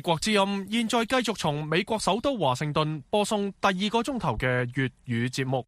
國之音現在繼續從美國首都華盛頓播送第2個鐘頭嘅粵語節目。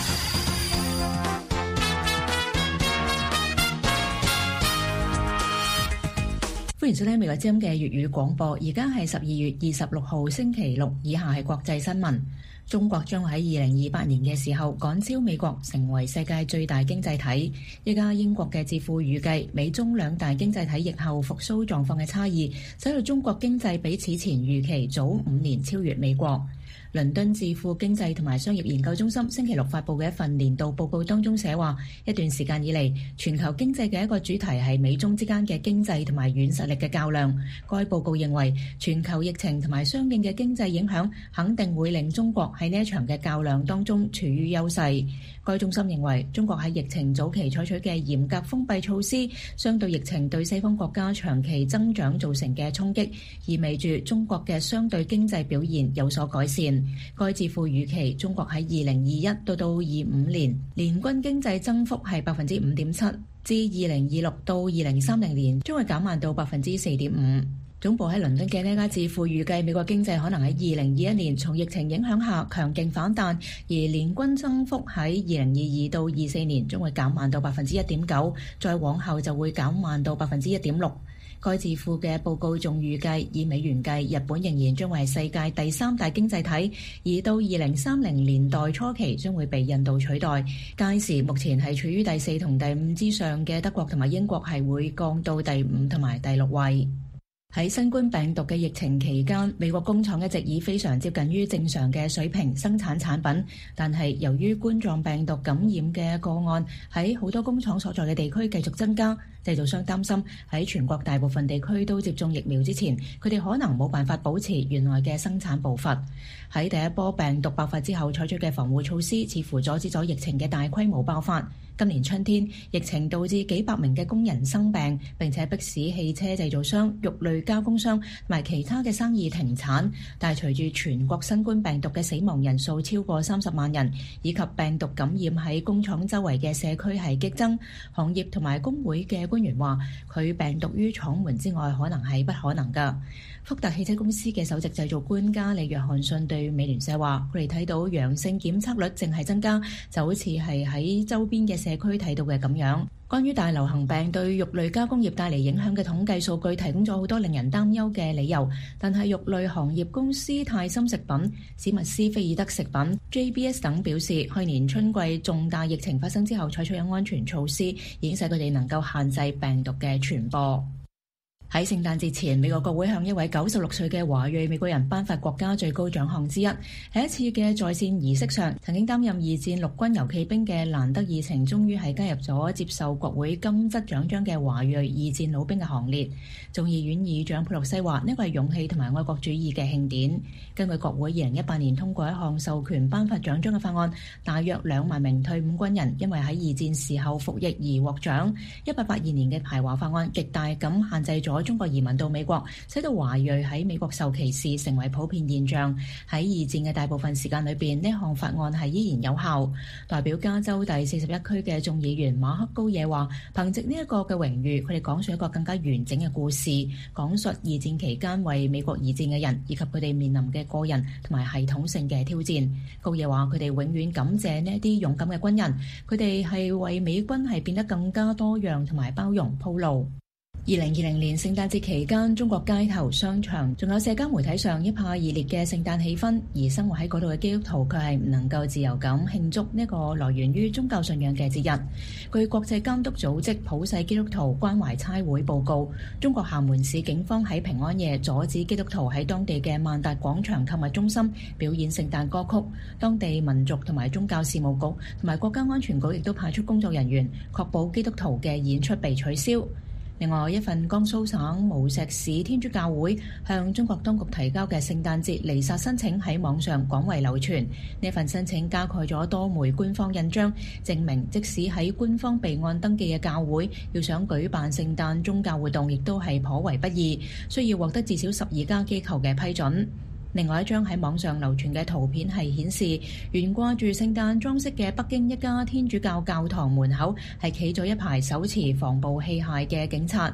歡迎收聽美國之音嘅粵語廣播，而家係12月26號星期六，以下係國際新聞。中國將會喺2028年嘅時候趕超美國，成為世界最大經濟體。一家英國嘅智庫預計，美中兩大經濟體疫後復甦狀況嘅差異，使到中國經濟比此前預期早5年超越美國。倫敦智庫經濟同埋商業研究中心星期六發佈嘅一份年度報告當中寫話，一段時間以嚟，全球經濟嘅一個主題係美中之間嘅經濟同埋軟實力嘅較量。該報告認為，全球疫情同埋相應嘅經濟影響肯定會令中國喺呢一場嘅較量當中處於優勢。該中心認為，中國喺疫情早期採取嘅嚴格封閉措施，相對疫情對西方國家長期增長造成嘅衝擊，意味住中國嘅相對經濟表現有所改善。該智庫預期中國喺2021到25年年均經濟增幅係 5.7%， 至2026到2030年將會減慢到 4.5%。總部喺倫敦嘅呢家智庫預計美國經濟可能喺2021年從疫情影響下強勁反彈，而年均增幅喺2022到24年將會減慢到 1.9%， 再往後就會減慢到 1.6%。該智庫嘅報告仲預計，以美元計，日本仍然將會係世界第3大經濟體，而到2030年代初期將會被印度取代。屆時目前係處於第4同第5之上嘅德國同埋英國係會降到第5同埋第6位。喺新冠病毒嘅疫情期間，美國工廠一直以非常接近於正常嘅水平生產產品，但係由於冠狀病毒感染嘅個案喺好多工廠所在嘅地區繼續增加，製造商擔心喺全國大部分地區都接種疫苗之前，佢哋可能冇辦法保持原來嘅生產步伐。喺第一波病毒爆發之後採取嘅防護措施似乎阻止咗疫情嘅大規模爆發。今年春天，疫情導致幾百名嘅工人生病，並且迫使汽車製造商、肉類加工商同埋其他嘅生意停產。但係隨住全國新冠病毒嘅死亡人數超過30萬人，以及病毒感染喺工廠周圍嘅社區係激增，行業同埋工會嘅官員話，佢病毒於廠門之外可能係不可能㗎。福特汽車公司嘅首席製造官加里約翰遜對美聯社話，佢哋睇到陽性檢測率正係增加，就好似係喺周邊嘅社區睇到嘅咁樣。關於大流行病對肉類加工業帶嚟影響嘅統計數據提供咗好多令人擔憂嘅理由，但係肉類行業公司泰森食品、史密斯菲爾德食品、JBS 等表示，去年春季重大疫情發生之後採取嘅安全措施，已經使佢哋能夠限制病毒嘅傳播。喺聖誕節前，美國國會向一位96歲嘅華裔美國人頒發國家最高獎項之一。喺一次嘅在線儀式上，曾經擔任二戰陸軍遊騎兵嘅蘭德爾晴終於係加入咗接受國會金質獎章嘅華裔二戰老兵嘅行列。眾議院議長佩洛西話：呢個係勇氣同埋愛國主義嘅慶典。根據國會2018年通過一項授權頒發獎章嘅法案，大約2萬名退伍軍人因為喺二戰時候服役而獲獎。1882年嘅排華法案極大咁限制咗中國移民到美國，使到華裔喺美國受歧視成為普遍現象。喺二戰嘅大部分時間裏邊，呢項法案係依然有效。代表加州第41區嘅眾議員馬克高野話，憑藉呢一個嘅榮譽，佢哋講述一個更加完整嘅故事，講述二戰期間為美國而戰嘅人，以及佢哋面臨嘅個人同埋系統性嘅挑戰。高野話，佢哋永遠感謝呢一啲勇敢嘅軍人，佢哋係為美軍係變得更加多樣同埋包容鋪路。2020年聖誕節期間，中國街頭、商場仲有社交媒體上一派熱烈嘅聖誕氣氛，而生活喺嗰度嘅基督徒卻係唔能夠自由咁慶祝呢個來源於宗教信仰嘅節日。據國際監督組織普世基督徒關懷差會報告，中國廈門市警方喺平安夜阻止基督徒喺當地嘅萬達廣場購物中心表演聖誕歌曲，當地民族同埋宗教事務局同埋國家安全局亦都派出工作人員確保基督徒嘅演出被取消。另外一份江蘇省無錫市天主教會向中國當局提交嘅聖誕節彌撒申請喺網上廣為流傳。呢份申請加蓋咗多枚官方印章，證明即使喺官方備案登記嘅教會，要想舉辦聖誕宗教活動亦都係頗為不易，需要獲得至少12家機構嘅批准。另外一張喺網上流傳嘅圖片係顯示，懸掛住聖誕裝飾嘅北京一家天主教教堂門口係企咗一排手持防暴器械嘅警察。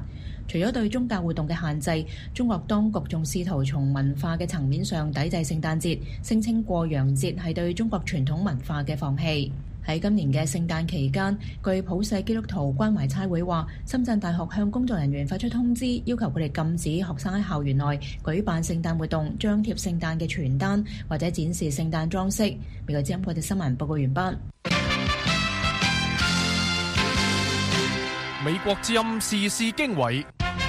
除咗對宗教活動嘅限制，中國當局仲試圖從文化嘅層面上抵制聖誕節，聲稱過洋節係對中國傳統文化嘅放棄。喺今年嘅聖誕期間，據普世基督徒關懷差會話，深圳大學向工作人員發出通知，要求佢哋禁止學生喺校園內舉辦聖誕活動、張貼聖誕嘅傳單或者展示聖誕裝飾。美國之音國際新聞報告完畢。 美國之音時事經緯。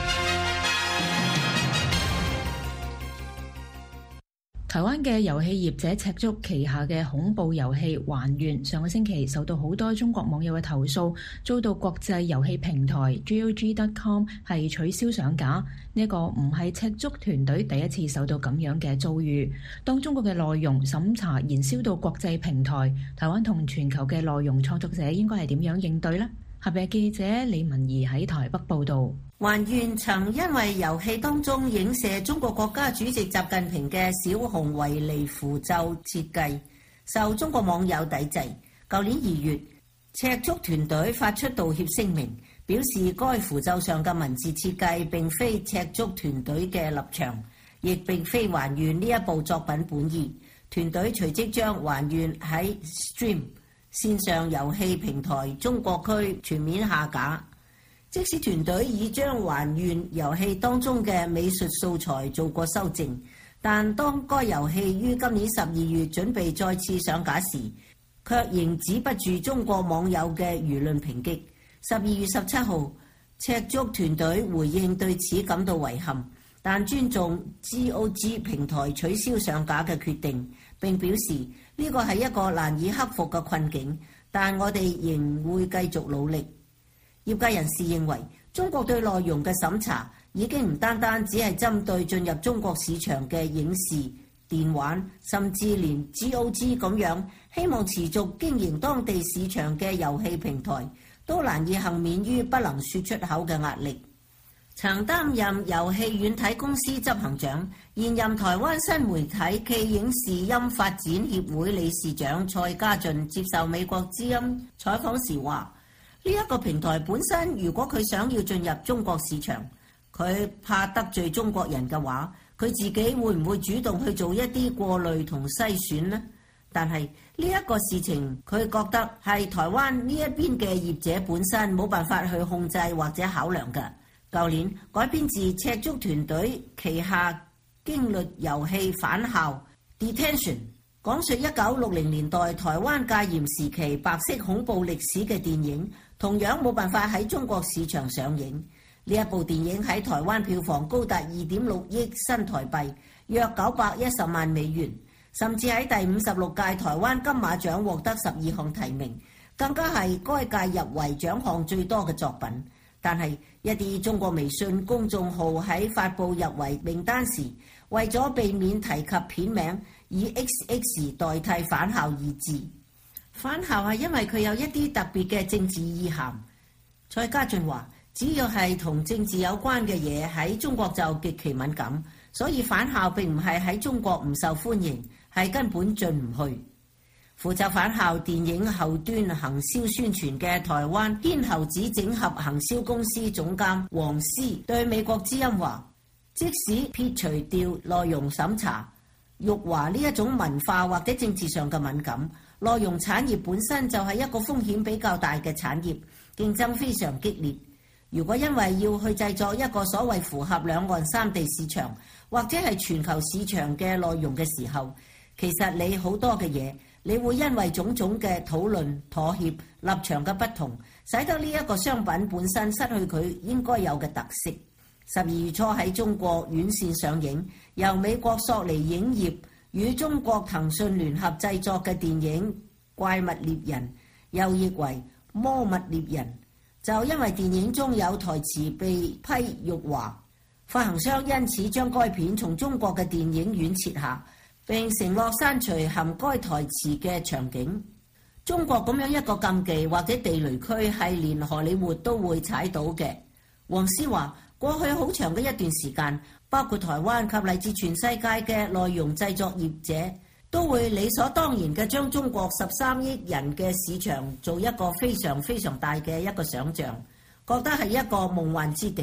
台灣嘅遊戲業者赤燭旗下嘅恐怖遊戲《還願》上個星期受到好多中國網友嘅投訴，遭到國際遊戲平台 GOG.com 係取消上架。呢個唔係赤燭團隊第一次受到咁樣嘅遭遇。當中國嘅內容審查延燒到國際平台，台灣同全球嘅內容創作者應該係點樣應對呢？下邊記者李文儀喺台北報導。 還願曾因為遊戲當中影射中國國家主席習近平嘅小熊維尼符咒設計，受中國網友抵制。舊年2月，赤燭團隊發出道歉聲明，表示該符咒上嘅文字設計並非赤燭團隊嘅立場，亦並非還願呢一部作品本意。團隊隨即將還願喺 Stream 線上遊戲平台中國區全面下架。即使團隊已將還願遊戲當中嘅美術素材做過修正，但當該遊戲於今年12月準備再次上架時，卻仍止不住中國網友嘅輿論抨擊。12月17號，赤燭團隊回應對此感到遺憾，但尊重 GOG 平台取消上架嘅決定，並表示呢個係一個難以克服嘅困境，但我哋仍會繼續努力。業界人士認為，中國對內容嘅審查已經唔單單只係針對進入中國市場嘅影視、電玩，甚至連 GOG 咁樣希望持續經營當地市場嘅遊戲平台，都難以幸免於不能說出口嘅壓力。曾擔任遊戲軟體公司執行長、現任台灣新媒體暨影視音發展協會理事長蔡家俊接受美國之音採訪時話：呢一個平台本身，如果佢想要進入中國市場，佢怕得罪中國人嘅話，佢自己會唔會主動去做一啲過濾同篩選呢？但係呢一個事情，佢覺得係台灣呢一邊嘅業者本身冇辦法去控制或者考量嘅。舊年改編自赤燭團隊旗下驚慄遊戲《返校》（Detention），講述1960年代台灣戒嚴時期白色恐怖歷史嘅電影，同樣冇辦法喺中國市場上映。呢一部電影喺台灣票房高達2.6億新台幣，約910萬美元，甚至喺第56屆台灣金馬獎獲得12項提名，更加係該屆入圍獎項最多嘅作品。但係一啲中國微信公眾號喺發布入圍名單時，為咗避免提及片名，以 XX 代替返校二字。返校係因為佢有一啲特別嘅政治意涵。蔡家俊話：只要係同政治有關嘅嘢喺中國就極其敏感，所以返校並唔係喺中國唔受歡迎，係根本進唔去。負責返校電影後端行銷宣傳嘅台灣天猴子整合行銷公司總監黃思對美國之音話：即使撇除掉內容審查、辱華呢一種文化或者政治上嘅敏感，內容產業本身就係一個風險比較大嘅產業，競爭非常激烈。如果因為要去製作一個所謂符合兩岸三地市場或者係全球市場嘅內容嘅時候，其實你好多嘅嘢，你會因為種種嘅討論、妥協、立場嘅不同，使得呢一個商品本身失去佢應該有嘅特色。12月初喺中國院線上映，由美國索尼影業與中國騰訊聯合製作嘅電影《怪物獵人》，又譯為《魔物獵人》，就因為電影中有台詞被批辱華，發行商因此將該片從中國嘅電影院撤下，並承諾刪除含該台詞嘅場景。中國咁樣一個禁忌或者地雷區係連荷里活都會踩到嘅。黃思話：過去好長嘅一段時間，包括台灣及嚟自全世界嘅內容製作業者，都會理所當然嘅將中國13億人嘅市場做一個非常非常大嘅一個想像，覺得係一個夢幻之地。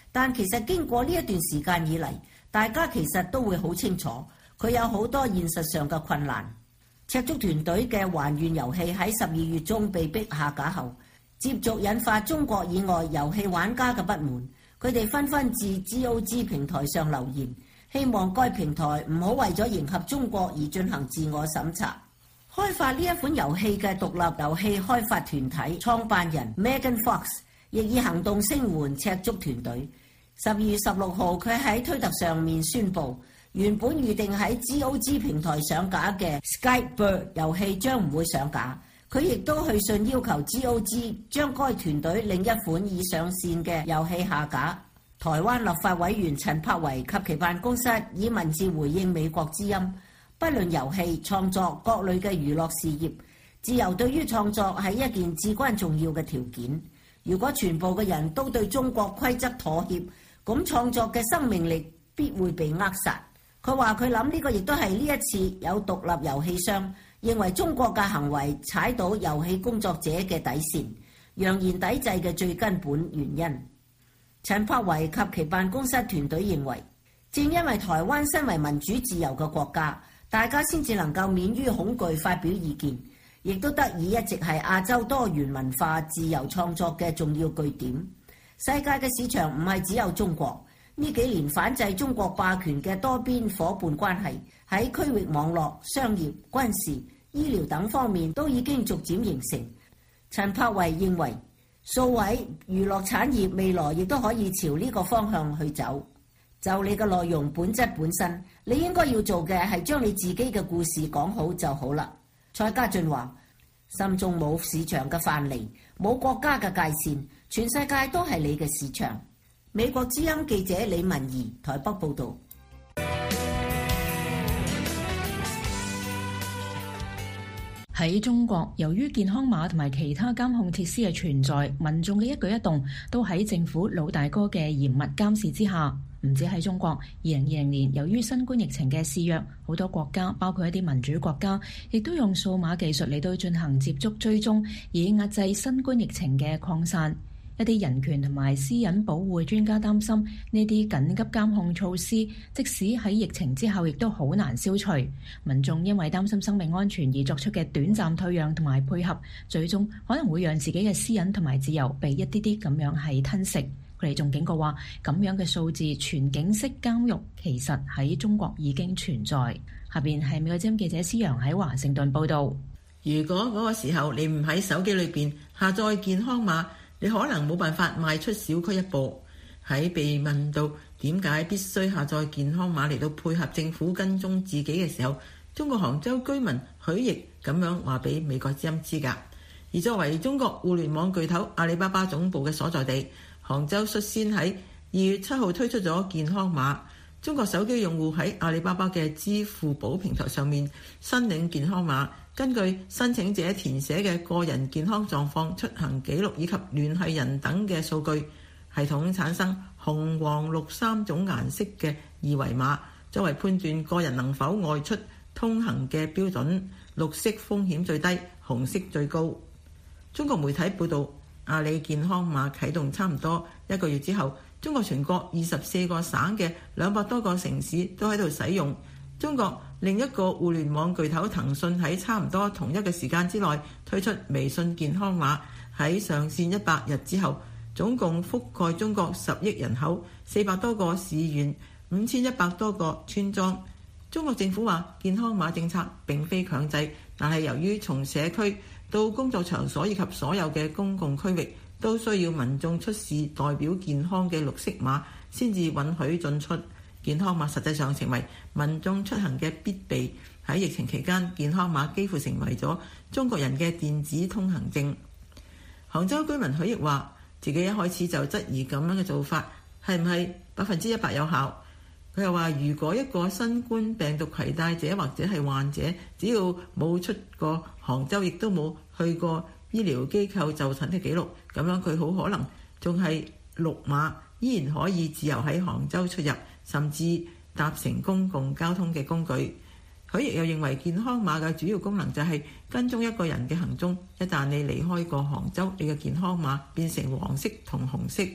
但其實經過呢一段時間以嚟，大家其實都會好清楚，佢有好多現實上嘅困難。赤足團隊嘅還願遊戲喺12月中被逼下架後，接續引發中國以外遊戲玩家嘅不滿，佢哋紛紛至 GOG 平台上留言，希望該平台唔好為咗迎合中國而進行自我審查。開發呢一款遊戲嘅獨立遊戲開發團體創辦人 Megan Fox 亦以行動聲援赤足團隊。12月16號，佢喺推特上面宣布，原本預定喺 GOG 平台上架嘅 Skybird 遊戲將唔會上架。佢亦都去信要求 GOG 將該團隊另一款已上線嘅遊戲下架。台灣立法委員陳柏惟及其辦公室以文字回應美國之音，不論遊戲創作各類嘅娛樂事業，自由對於創作係一件至關重要嘅條件。如果全部嘅人都對中國規則妥協，咁創作嘅生命力必會被扼殺。佢話佢諗呢個亦都係呢一次有獨立遊戲商認為中國嘅行為踩到遊戲工作者嘅底線，揚言抵制嘅最根本原因。陳柏惟及其辦公室團隊認為，正因為台灣身為民主自由嘅國家，大家先至能夠免於恐懼發表意見，亦都得以一直係亞洲多元文化自由創作嘅重要據點。世界嘅市場唔係只有中國，呢幾年反制中國霸權嘅多邊夥伴關係喺區域網絡、商業、軍事、醫療等方面都已經逐漸形成。陳柏惟認為，數位娛樂產業未來亦都可以朝呢個方向去走。就你嘅內容本質本身，你應該要做嘅係將你自己嘅故事講好就好啦。蔡家俊話：心中冇市場嘅藩籬，冇國家嘅界線，全世界都係你嘅市場。美國之音記者李文儀台北報導。 喺中國，由於健康碼同埋其他監控設施嘅存在，民眾嘅一舉一動都喺政府老大哥嘅嚴密監視之下。唔止喺中國，2020年由於新冠疫情嘅肆虐，好多國家，包括一啲民主國家，亦都用數碼技術嚟到進行接觸追蹤，以壓制新冠疫情嘅擴散。一啲人權同埋私隱保護專家擔心，呢啲緊急監控措施，即使喺疫情之後，亦都好難消除。民眾因為擔心生命安全而作出嘅短暫退讓同埋配合，最終可能會讓自己嘅私隱同埋自由被一啲啲咁樣係吞食。佢哋仲警告話，咁樣嘅數字全景式監獄其實喺中國已經存在。下邊係美國之音記者施洋喺華盛頓報導。 如果嗰個時候你唔喺手機裏邊下載健康碼，你可能冇辦法邁出小區一步。喺被問到點解必須下載健康碼嚟到配合政府跟蹤自己嘅時候，中國杭州居民許毅咁樣話俾美國之音知㗎。而作為中國互聯網巨頭阿里巴巴總部嘅所在地，杭州率先喺2月7號推出咗健康碼。中國手機用戶喺阿里巴巴嘅支付寶平台上面申領健康碼，根據申請者填寫嘅個人健康狀況、出行記錄以及聯繫人等嘅數據，系統產生紅、黃、綠3種顏色嘅二維碼，作為判斷個人能否外出通行嘅標準。綠色風險最低，紅色最高。中國媒體報導，阿里健康碼啟動差唔多1個月之後，中國全國24個省嘅200多個城市都喺度使用。中國另一個互聯網巨頭騰訊喺差唔多同一個時間之內推出微信健康碼，喺上線100日之後，總共覆蓋中國10億人口、400多個市縣、5100多個村莊。中國政府話健康碼政策並非強制，但係由於從社區到工作場所以及所有嘅公共區域都需要民眾出示代表健康嘅綠色碼先至允許進出。健康碼實際上成為民眾出行嘅必備。喺疫情期間，健康碼幾乎成為咗中國人嘅電子通行證。杭州居民許毅話自己一開始就質疑咁樣嘅做法係唔係100%有效。佢又話，如果一個新冠病毒攜帶者或者係患者，只要冇出過杭州，亦都冇去過醫療機構就診嘅記錄，咁樣佢好可能仲係綠碼，依然可以自由喺杭州出入，甚至搭乘公共交通嘅工具。許毅又認為健康碼嘅主要功能就係跟蹤一個人嘅行蹤，一旦你離開過杭州，你嘅健康碼變成黃色同紅色，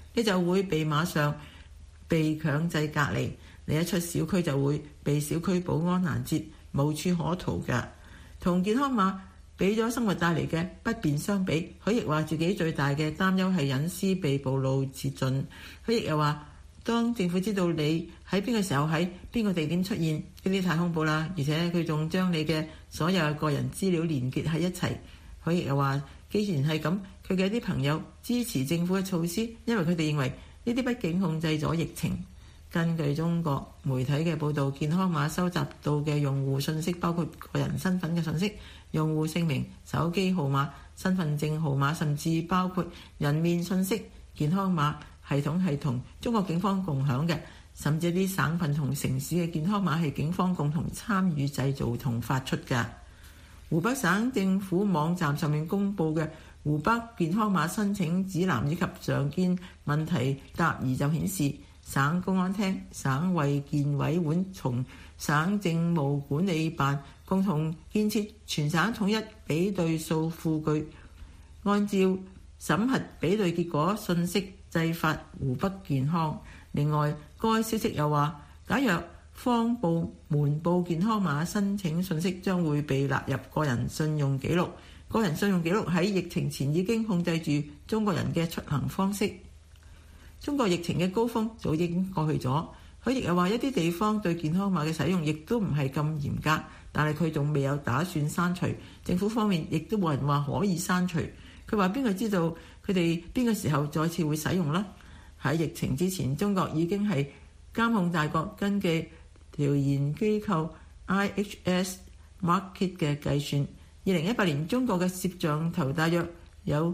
你就會被馬上被強制隔離。你一出小區就會被小區保安攔截，無處可逃㗎。同健康碼俾咗生活帶嚟嘅不便相比，許亦話自己最大嘅擔憂係隱私被暴露徹盡。許亦又話，當政府知道你喺邊個時候喺邊個地點出現，呢啲太恐怖啦，而且佢仲將你嘅所有個人資料連結喺一齊。許亦又話，既然係咁，佢嘅一啲朋友支持政府嘅措施，因為佢哋認為呢啲畢竟控制咗疫情。根據中國媒體嘅報導，健康碼收集到嘅用戶信息包括個人身份嘅信息、用戶姓名、手機號碼、身份證號碼，甚至包括人面信息。健康碼系統係同中國警方共享嘅，甚至啲省份同城市嘅健康碼係警方共同參與製造同發出嘅。湖北省政府網站上面公佈嘅湖北健康碼申請指南以及常見問題答疑就顯示，省公安廳、省衛健委會同省政務管理辦共同建設全省統一比對數庫據，按照審核比對結果信息製發湖北健康。另外，該消息又話，假若方報瞞報健康碼申請信息，將會被納入個人信用記錄。個人信用記錄喺疫情前已經控制住中國人嘅出行方式。中國疫情嘅高峰早已經過去咗，佢亦又話一啲地方對健康碼嘅使用亦都唔係咁嚴格，但係佢仲未有打算刪除，政府方面亦都冇人話可以刪除。佢話邊個知道佢哋邊個時候再次會使用啦？喺疫情之前，中國已經係監控大國。根據調研機構 IHS Markit 嘅計算，2018年中國嘅攝像頭大約有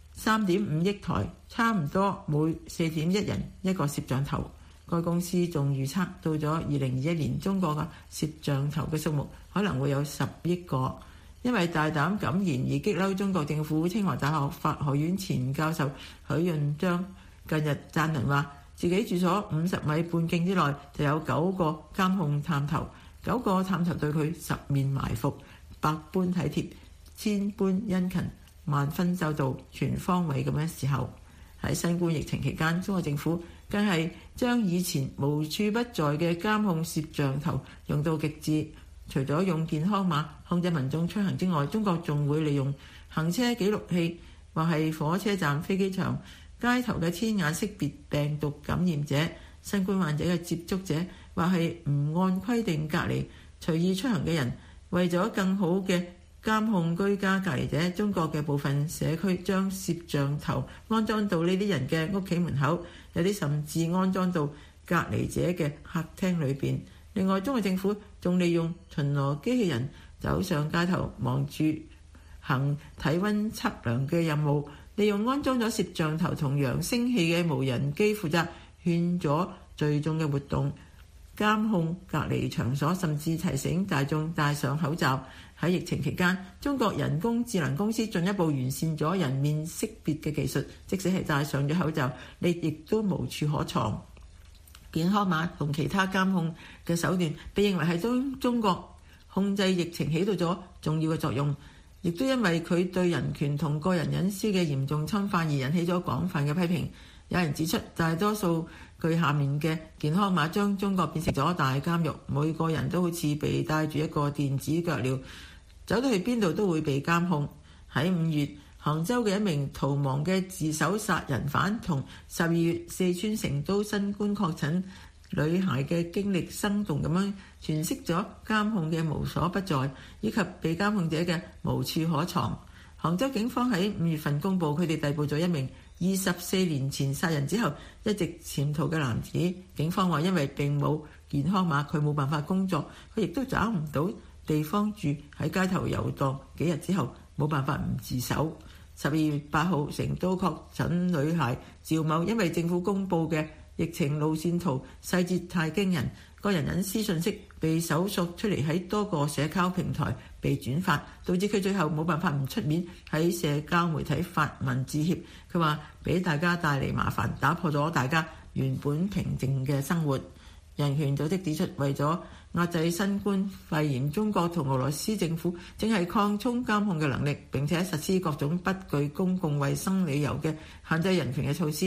3.5億台，差唔多每4.1人一個攝像頭。該公司仲預測到咗2021年，中國嘅攝像頭嘅數目可能會有10億個。因為大膽敢言而激嬲中國政府，清華大學法學院前教授許潤章近日讚人話，自己住所50米半徑之內就有9個監控探頭，9個探頭對佢10面埋伏，百般體貼，千般殷勤，萬分周到，全方位咁樣侍候。喺新冠疫情期間，中國政府更係將以前無處不在嘅監控攝像頭用到極致。除咗用健康碼控制民眾出行之外，中國仲會利用行車記錄器，或係火車站、飛機場、街頭嘅天眼識別病毒感染者、新冠患者嘅接觸者，或係唔按規定隔離隨意出行嘅人。為咗更好嘅監控居家隔離者，中國嘅部分社區將攝像頭安裝到呢啲人嘅屋企門口，有啲甚至安裝到隔離者嘅客廳裏邊。另外，中國政府仲利用巡邏機器人走上街頭，忙住行體温測量嘅任務，利用安裝咗攝像頭同揚聲器嘅無人機負責勸阻聚眾嘅活動、監控隔離場所，甚至提醒大眾戴上口罩。喺疫情期間，中國人工智能公司進一步完善咗人面識別嘅技術，即使係戴上咗口罩，你亦都無處可藏。健康碼同其他監控嘅手段被認為係對中國控制疫情起到咗重要嘅作用，亦都因為佢對人權同個人隱私嘅嚴重侵犯而引起咗廣泛嘅批評。有人指出，大多數據下面嘅健康碼將中國變成咗大監獄，每個人都好似被帶住一個電子腳鐐，走到去邊度都會被監控。喺5月，杭州嘅一名逃亡嘅自首殺人犯同12月四川成都新冠確診女孩嘅經歷，生動咁樣詮釋咗監控嘅無所不在，以及被監控者嘅無處可藏。杭州警方喺5月份公佈，佢哋逮捕咗一名24年前殺人之後一直潛逃嘅男子。警方話，因為並冇健康碼，佢冇辦法工作，佢亦都找唔到地方住，喺街頭遊蕩幾日之後，冇辦法唔自首。12月8號，成都確診女孩趙某，因為政府公佈嘅疫情路線圖細節太驚人，個人隱私信息被搜索出嚟，喺多個社交平台被轉發，導致佢最後冇辦法唔出面喺社交媒體發文致歉。佢話俾大家帶嚟麻煩，打破咗大家原本平靜嘅生活。人權組織指出，為咗壓制新冠肺炎，中國同俄羅斯政府正係擴充監控嘅能力，並且實施各種不具公共衛生理由嘅限制人權嘅措施。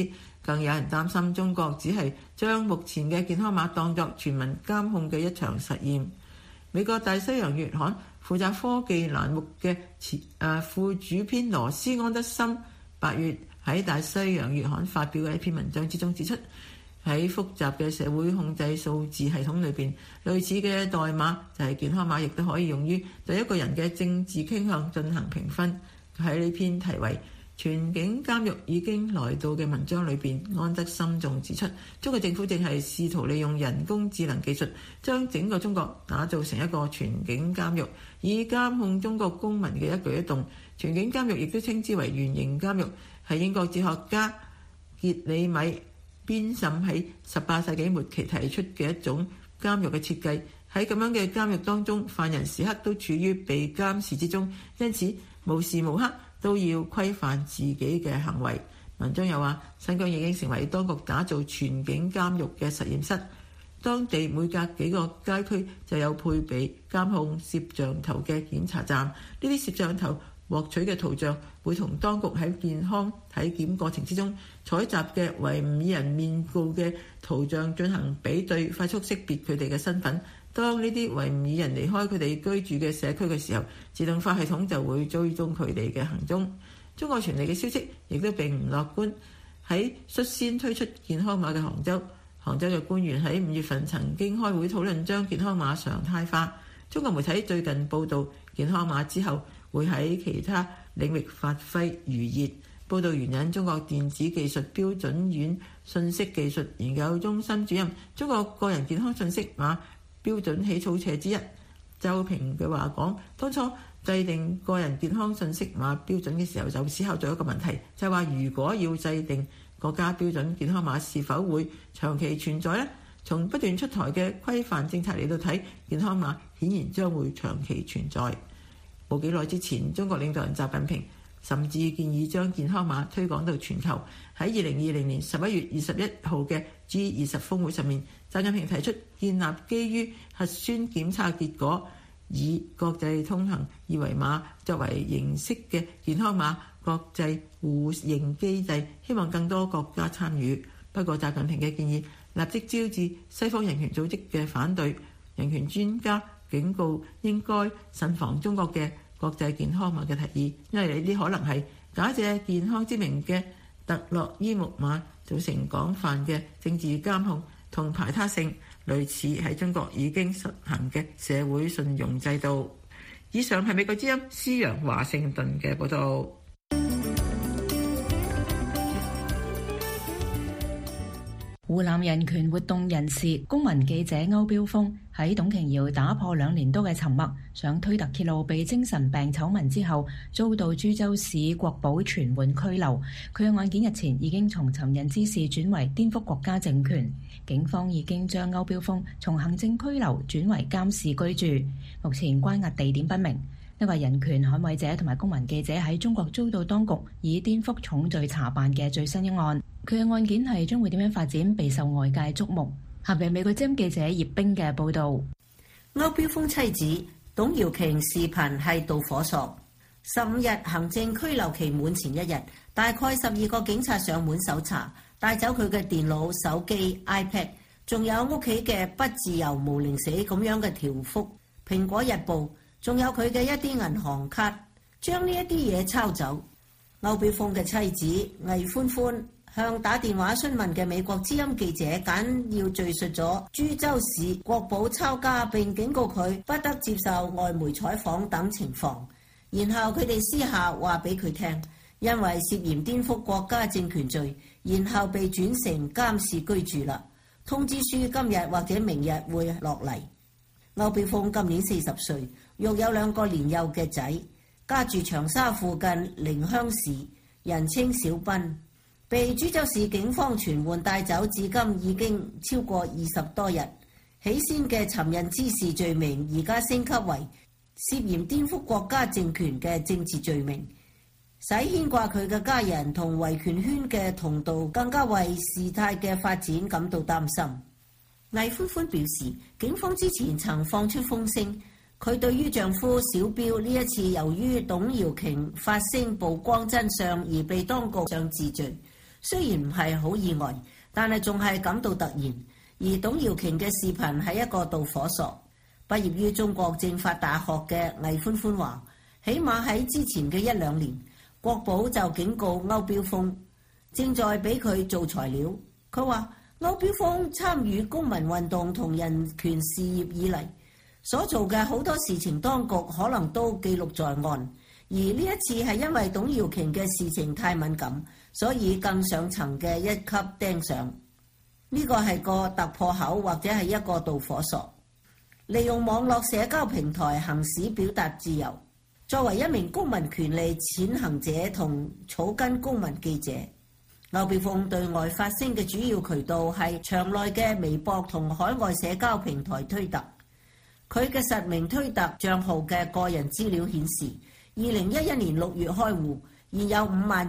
更有人擔心中國只係將目前嘅健康碼當作全民監控嘅一場實驗。美國大西洋月刊負責科技欄目嘅副主編羅斯安德森8月喺大西洋月刊發表嘅一篇文章之中指出，喺複雜嘅社會控制數字系統裏邊，類似嘅代碼就係健康碼，亦都可以用於對一個人嘅政治傾向進行評分。喺呢篇題為全境監獄已經來到嘅文章裏邊，安德森仲指出，中國政府正係試圖利用人工智能技術，將整個中國打造成一個全境監獄，以監控中國公民嘅一舉一動。全境監獄亦都稱之為圓形監獄，係英國哲學家傑里米邊沁喺18世紀末期提出嘅一種監獄嘅設計。喺咁樣嘅監獄當中，犯人時刻都處於被監視之中，因此無時無刻都要規範自己嘅行為。文章又話，新疆已經成為當局打造全境監獄嘅實驗室，當地每隔幾個街區就有配備監控攝像頭嘅檢查站。呢啲攝像頭獲取嘅圖像會同當局喺健康體檢過程之中採集嘅維吾爾人面部嘅圖像進行比對，快速識別佢哋嘅身份。當呢啲維吾爾人離開佢哋居住嘅社區嘅時候，自動化系統就會追蹤佢哋嘅行蹤。中國傳嚟嘅消息亦都並唔樂觀。喺率先推出健康碼嘅杭州嘅官員喺5月份曾經開會討論將健康碼常態化。中國媒體最近報導，健康碼之後會喺其他領域發揮餘熱。報導援引中國電子技術標準院信息技術研究中心主任、中國個人健康信息碼標準起草者之一周平嘅話講，當初制定個人健康信息碼標準嘅時候，就思考咗一個問題，就係話如果要制定國家標準健康碼，是否會長期存在呢？從不斷出台嘅規範政策嚟到睇，健康碼顯然將會長期存在。冇幾耐之前，中國領導人習近平甚至建議將健康碼推廣到全球。喺2020年11月21號嘅 G20 峰會上面，習近平提出建立基於核酸檢測結果以國際通行二維碼作為形式嘅健康碼國際互認機制，希望更多國家參與。不過習近平嘅建議立即招致西方人權組織嘅反對，人權專家警告應該慎防中國嘅國際健康碼嘅提議，因為呢啲可能係假借健康之名嘅特洛伊木馬，造成廣泛嘅政治監控同排他性，類似喺中國已經實行嘅社會信用制度。以上係美國之音施陽華盛頓嘅報導。 湖南人權活動人士、公民記者歐標峰喺董瓊瑤打破2年多嘅沉默，上推特揭露被精神病醜聞之後，遭到株洲市國保傳喚拘留。佢嘅案件日前已經從尋釁滋事轉為顛覆國家政權，警方已經將歐標峰從行政拘留轉為監視居住，目前關押地點不明。呢位人權捍衛者同埋公民記者喺中國遭到當局以顛覆重罪查辦嘅最新一案，佢嘅案件係將會點樣發展，備受外界矚目。下邊美國之音記者葉冰嘅報導。 歐標峰妻子董瑤瓊視頻係導火索。15日行政拘留期滿前一日，大概12個警察上門搜查，帶走佢嘅電腦、手機、iPad， 仲有屋企嘅不自由無寧死咁樣嘅條幅。蘋果日報仲有佢嘅一啲銀行卡，將呢一啲嘢抄走。歐標峰嘅妻子魏歡歡向打電話詢問嘅美國之音記者簡要敘述咗株洲市國保抄家，並警告佢不得接受外媒採訪等情況。然後佢哋私下話俾佢聽，因為涉嫌顛覆國家政權罪，然後被轉成監視居住啦。通知書今日或者明日會落嚟。歐標峰今年40歲，育有2個年幼嘅仔，家住長沙附近寧鄉市，人稱小斌，被株洲市警方傳喚帶走，至今已經超過20多日。起先嘅尋釁滋事罪名，而家升級為涉嫌顛覆國家政權嘅政治罪名，使牽掛佢嘅家人同維權圈嘅同道更加為事態嘅發展感到擔心。魏歡歡表示，警方之前曾放出風聲，佢對於丈夫小標呢一次由於董瑤瓊發聲曝光真相而被當局上治罪， 雖然唔係好意外，但係仲係感到突然。而董瑤瓊嘅視頻係一個導火索。畢業於中國政法大學嘅魏歡歡話，起碼喺之前嘅1-2年，國保就警告歐標峰正在俾佢做材料。佢話歐標峰參與公民運動同人權事業以嚟所做嘅好多事情，當局可能都記錄在案。而呢一次係因為董瑤瓊嘅事情太敏感，所以更上層嘅一級釘上。呢個係個突破口，或者係一個導火索。利用網絡社交平台行使表達自由。作為一名公民權利踐行者同草根公民記者，歐標峰對外發聲嘅主要渠道係場內嘅微博同海外社交平台推特。佢嘅實名推特帳號嘅個人資料顯示，2011年6月開戶，現有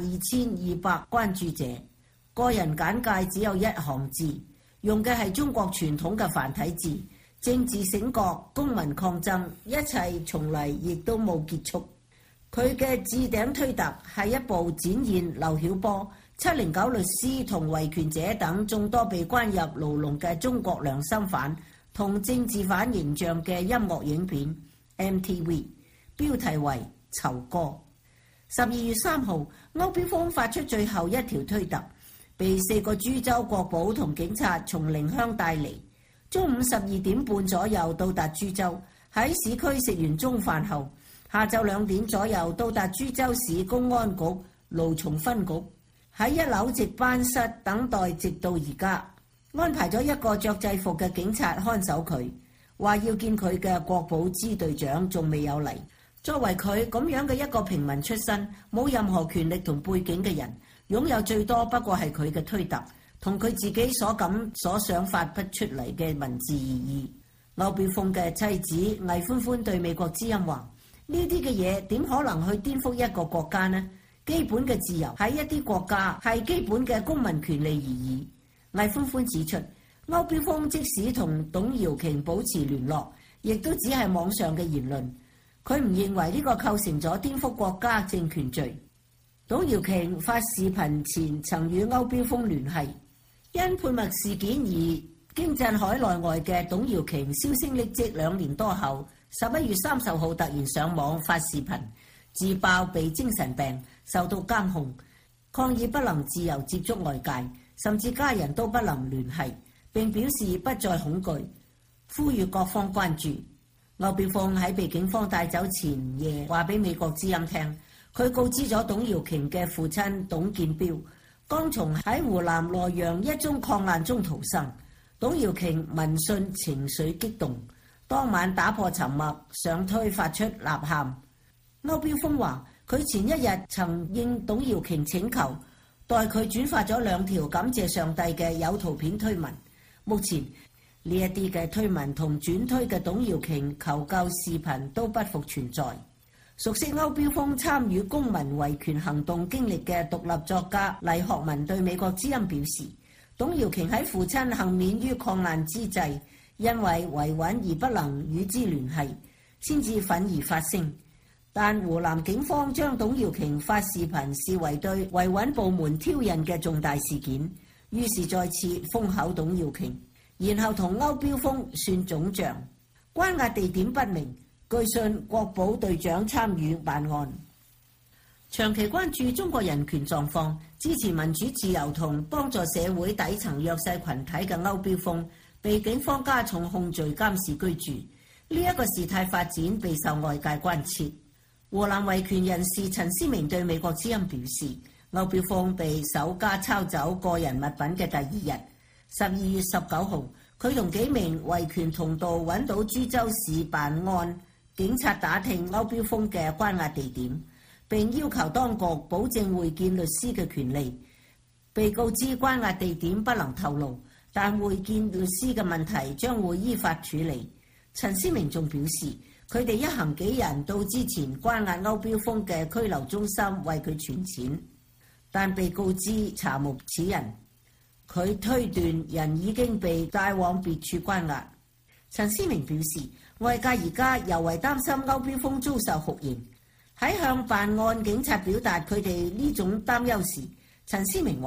52,200關注者。個人簡介只有1行字，用嘅係中國傳統嘅繁體字。政治醒覺、公民抗爭，一切從嚟亦都冇結束。佢嘅置頂推特係一部展現劉曉波、709律師同維權者等眾多被關入牢籠嘅中國良心犯同政治犯形象嘅音樂影片 MTV， 標題為《囚歌》。12月3號，歐標峰發出最後一條推特，被4個株洲國保同警察從寧鄉帶離。中午12點半左右到達株洲，喺市區食完中飯後，下晝2點左右到達株洲市公安局蘆松分局，喺1樓值班室等待，直到而家。安排咗一個着制服嘅警察看守佢，話要見佢嘅國保支隊長，仲未有嚟。作為佢咁樣嘅一個平民出身，冇任何權力同背景嘅人，擁有最多不過係佢嘅推特同佢自己所感所想發不出嚟嘅文字而已。歐標峰嘅妻子魏歡歡對美國之音話：呢啲嘅嘢點可能去顛覆一個國家呢？基本嘅自由喺一啲國家係基本嘅公民權利而已。魏歡歡指出，歐標峰即使同董瑤瓊保持聯絡，亦都只係網上嘅言論。佢唔認為呢個構成咗顛覆國家政權罪。董瑤瓊發視頻前曾與歐標峰聯繫。因潑墨事件而驚震海內外嘅董瑤瓊銷聲匿跡2年多後，11月30號突然上網發視頻，自爆被精神病，受到監控，抗議不能自由接觸外界，甚至家人都不能聯繫，並表示不再恐懼，呼籲各方關注。歐標峰喺被警方帶走前夜話俾美國之音聽，佢告知咗董瑤瓊嘅父親董建標剛從喺湖南洛陽一宗礦難中逃生。董瑤瓊聞訊情緒激動，當晚打破沉默，上推發出吶喊。歐標峰話：佢前一日曾應董瑤瓊請求，代佢轉發咗2條感謝上帝嘅有圖片推文。目前呢一啲嘅推文同轉推嘅董瑤瓊求救視頻都不復存在。熟悉歐標峰參與公民維權行動經歷嘅獨立作家黎學文對美國之音表示，董瑤瓊喺父親幸免於礦難之際，因為維穩而不能與之聯繫，先至憤而發聲。但湖南警方將董瑤瓊發視頻視為對維穩部門挑釁嘅重大事件，於是再次封口董瑤瓊，然後同歐標峰算總賬。關押地點不明，據信國保隊長參與辦案。長期關注中國人權狀況、支持民主自由同幫助社會底層弱勢群體嘅歐標峰，被警方加重控罪監視居住。呢一個事態發展備受外界關切。湖南維權人士陳思明對美國之音表示，歐標峰被首家抄走個人物品嘅第2日，12月19號，佢同幾名維權同道揾到株洲市辦案警察打聽歐標峰嘅關押地點，並要求當局保證會見律師嘅權利。被告知關押地點不能透露，但會見律師嘅問題將會依法處理。陳思明仲表示，佢哋一行幾人到之前關押歐標峰嘅拘留中心為佢存錢，但被告知查無此人。佢推斷人已經被帶往別處關押。陳思明表示，外界而家尤為擔心歐標峰遭受酷刑。喺向辦案警察表達佢哋呢種擔憂時，陳思明話：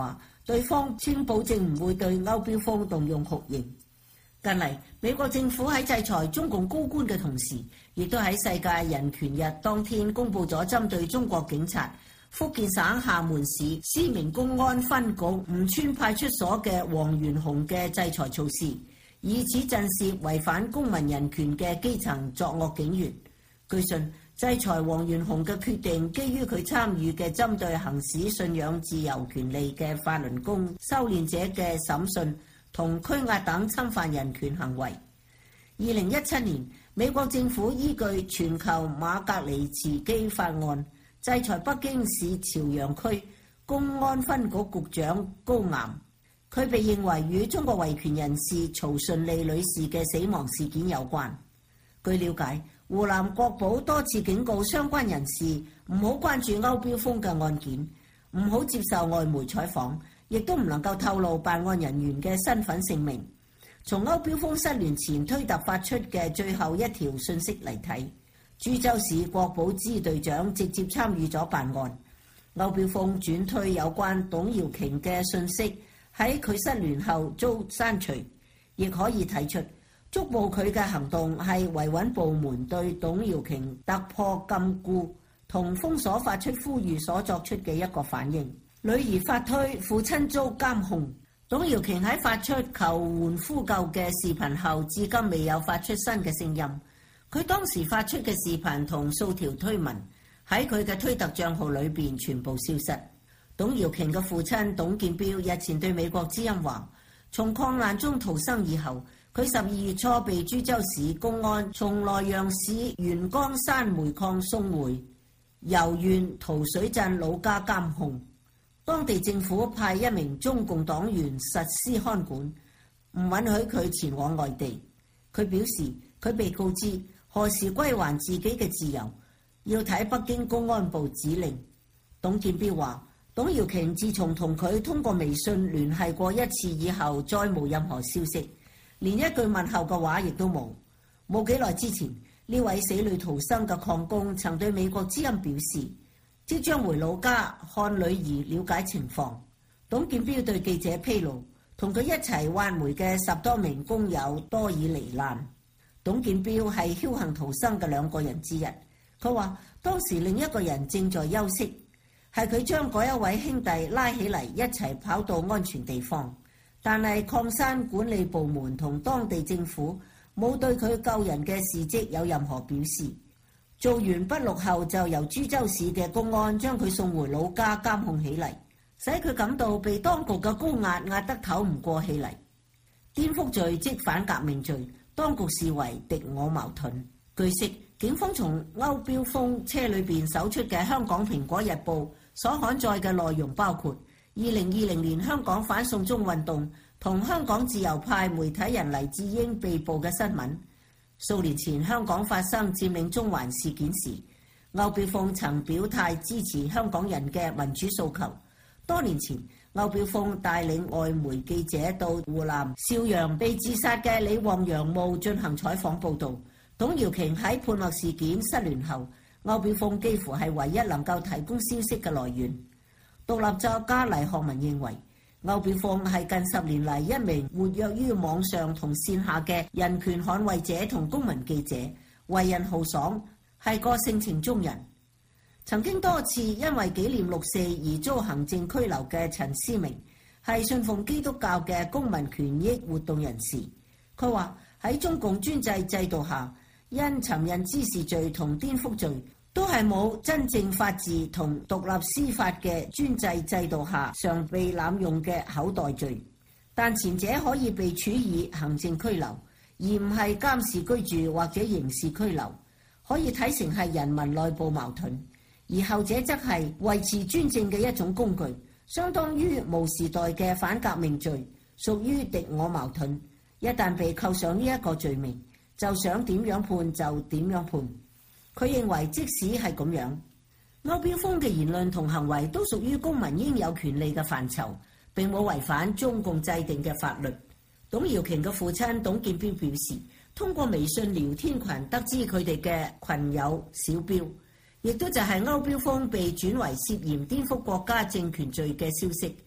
對方稱保證唔會對歐標鋒動用酷刑。近嚟，美國政府喺制裁中共高官嘅同時，亦都喺世界人權日當天公佈咗針對中國警察福建省廈門市思明公安分局吳川派出所嘅黃元洪嘅制裁措施，以此震懾違反公民人權嘅基層作惡警員。據信，制裁黃元洪嘅決定基於佢參與嘅針對行使信仰自由權利嘅法輪功修煉者嘅審訊同拘押等侵犯人權行為。2017年，美國政府依據全球馬格尼茨基法案制裁北京市朝陽區公安分局局長高岩，佢被認為與中國維權人士曹順利女士嘅死亡事件有關。據了解，湖南國保多次警告相關人士唔好關注歐標鋒嘅案件，唔好接受外媒採訪，亦都唔能夠透露辦案人員嘅身份姓名。從歐標鋒失聯前推特發出嘅最後一條信息嚟睇，株洲市國保支隊長直接參與咗辦案。歐標鋒轉推有關董瑤瓊嘅信息喺佢失聯後遭刪除，亦可以睇出捉捕佢嘅行動係維穩部門對董瑤瓊突破禁錮同封鎖發出呼籲所作出嘅一個反應。女兒發推父親遭監控，董瑤瓊喺發出求援呼救嘅視頻後，至今未有發出新嘅聲音。佢當時發出嘅視頻同數條推文喺佢嘅推特帳號裏邊全部消失。董瑤瓊嘅父親董建標日前對美國之音話，從礦難中逃生以後，佢12月初被株洲市公安從萊陽市元江山煤礦送回柔縣桃水鎮老家監控。當地政府派一名中共黨員實施看管，唔允許佢前往外地。佢表示，佢被告知何時歸還自己嘅自由，要睇北京公安部指令。董建標話，董瑤瓊自從同佢通過微信聯繫過一次以後，再冇任何消息，連一句問候嘅話亦都冇。冇幾耐之前，呢位死裏逃生嘅礦工曾對美國之音表示，即將回老家看女兒了解情況。董建標對記者披露，同佢一齊挖煤嘅10多名工友多已罹難。董建標係僥倖逃生嘅2個人之一。佢話當時另一個人正在休息，係佢將嗰一位兄弟拉起嚟一齊跑到安全地方，但係礦山管理部門同當地政府冇對佢救人嘅事蹟有任何表示。做完筆錄後，就由株洲市嘅公安將佢送回老家監控起嚟，使佢感到被當局嘅高壓壓得唞唔過氣嚟。顛覆罪即反革命罪，當局視為敵我矛盾。據悉，警方從歐標鋒車裏邊搜出嘅《香港蘋果日報》所刊載嘅內容包括2020年香港反送中運動同香港自由派媒體人黎智英被捕嘅新聞。數年前香港發生佔領中環事件時，歐標鋒曾表態支持香港人嘅民主訴求。多年前，歐標鋒帶領外媒記者到湖南邵陽被自殺嘅李旺陽墓進行採訪報導。董瑤瓊喺判落事件失聯後，歐標鋒幾乎係唯一能夠提供消息嘅來源。獨立作家黎學文認為，歐標鋒係近10年嚟一名活躍於網上同線下嘅人權捍衛者同公民記者，為人豪爽，係個性情中人。曾經多次因為紀念6·4而遭行政拘留嘅陳思明，係信奉基督教嘅公民權益活動人士。佢話喺中共專制制度下，因尋釁滋事罪同顛覆罪，都係冇真正法治同獨立司法嘅專制制度下常被濫用嘅口袋罪，但前者可以被處以行政拘留，而唔係監視居住或者刑事拘留，可以睇成係人民內部矛盾；而後者則係維持專政嘅一種工具，相當於毛時代嘅反革命罪，屬於敵我矛盾。一旦被扣上呢一個罪名，就想點樣判就點樣判。佢認為，即使係咁樣，歐標鋒嘅言論同行為都屬於公民應有權利嘅範疇，並冇違反中共制定嘅法律。董瑤瓊嘅父親董建標表示，通過微信聊天群得知佢哋嘅群友小標，亦都就係歐標鋒被轉為涉嫌顛覆國家政權罪嘅消息。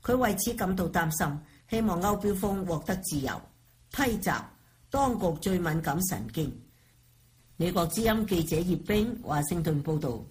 佢為此感到擔心，希望歐標峰獲得自由。批襲當局最敏感神經。美國之音記者葉冰華盛頓報導。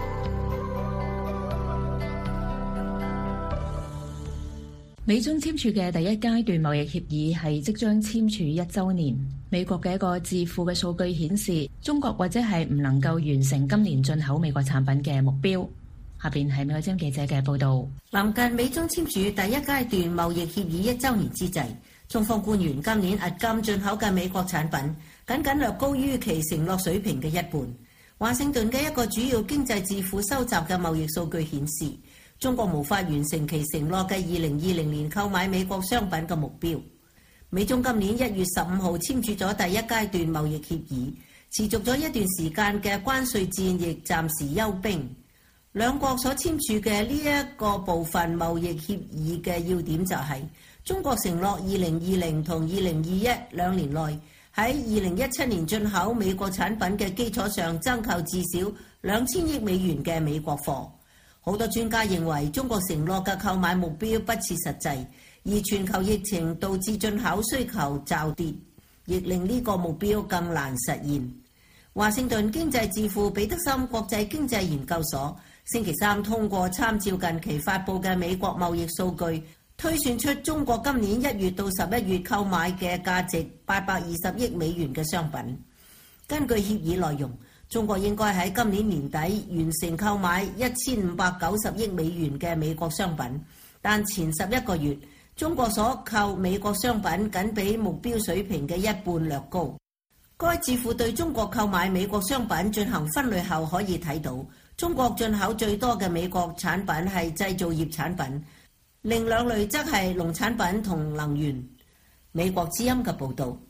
美中簽署嘅第一階段貿易協議係即將簽署1週年。美國嘅一個智庫嘅數據顯示，中國或者係唔能夠完成今年進口美國產品嘅目標。下邊係美國之音記者嘅報導。 臨近美中簽署第一階段貿易協議1週年之際，中方官員今年押金進口嘅美國產品僅僅略高於其承諾水平嘅一半。華盛頓嘅一個主要經濟智庫收集嘅貿易數據顯示，中國無法完成其承諾嘅2020年購買美國商品嘅目標。美中今年1月15號簽署咗第一階段貿易協議，持續咗一段時間嘅關稅戰亦暫時休兵。兩國所簽署嘅呢一個部分貿易協議嘅要點就係，中國承諾2020同2021兩年內喺2017年進口美國產品嘅基礎上增購至少2000億美元嘅美國貨。好多專家認為中國承諾嘅購買目標不切實際，而全球疫情導致進口需求驟跌，亦令呢個目標更難實現。華盛頓經濟智庫彼得森國際經濟研究所星期三通過參照近期發布嘅美國貿易數據，推算出中國今年1月到11月購買嘅價值820億美元嘅商品。根據協議內容，中國應該喺今年年底完成購買1590億美元嘅美國商品，但前11個月，中國所購美國商品僅比目標水平嘅一半略高。該智庫對中國購買美國商品進行分類後，可以睇到中國進口最多嘅美國產品係製造業產品，另兩類則係農產品同能源。美國之音嘅報導。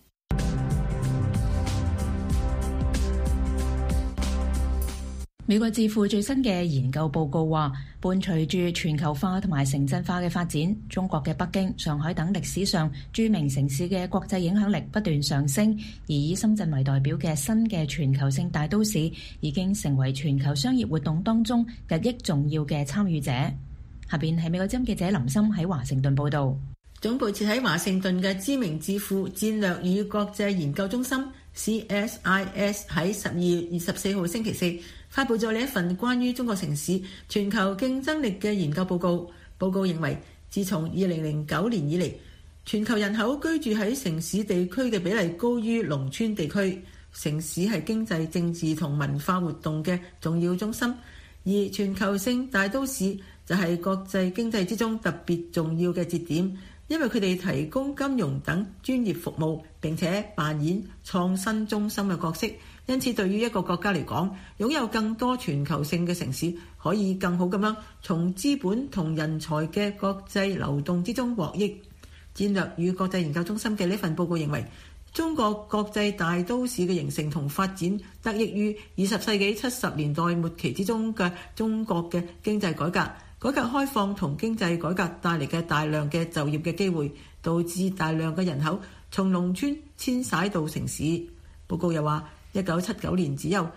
美國智庫最新嘅研究報告話，伴隨住全球化同埋城鎮化嘅發展，中國嘅北京、上海等歷史上著名城市嘅國際影響力不斷上升，而以深圳為代表嘅新嘅全球性大都市已經成為全球商業活動當中日益重要嘅參與者。下邊係美國之音記者林森喺華盛頓報導。 總部設喺華盛頓嘅知名智庫戰略與國際研究中心 CSIS 喺12月24號星期四發布咗呢一份關於中國城市全球競爭力嘅研究報告。報告認為，自從2009年以嚟，全球人口居住喺城市地區嘅比例高於農村地區。城市係經濟、政治同文化活動嘅重要中心，而全球性大都市就係國際經濟之中特別重要嘅節點，因為佢哋提供金融等專業服務，並且扮演創新中心嘅角色。因此，對於一個國家嚟講，擁有更多全球性嘅城市，可以更好咁樣從資本同人才嘅國際流動之中獲益。戰略與國際研究中心嘅呢份報告認為，中國國際大都市嘅形成同發展得益於20世紀70年代末期之中嘅中國嘅經濟改革、改革開放同經濟改革帶嚟嘅大量嘅就業嘅機會，導致大量嘅人口從農村遷徙到城市。報告又話，1979年只有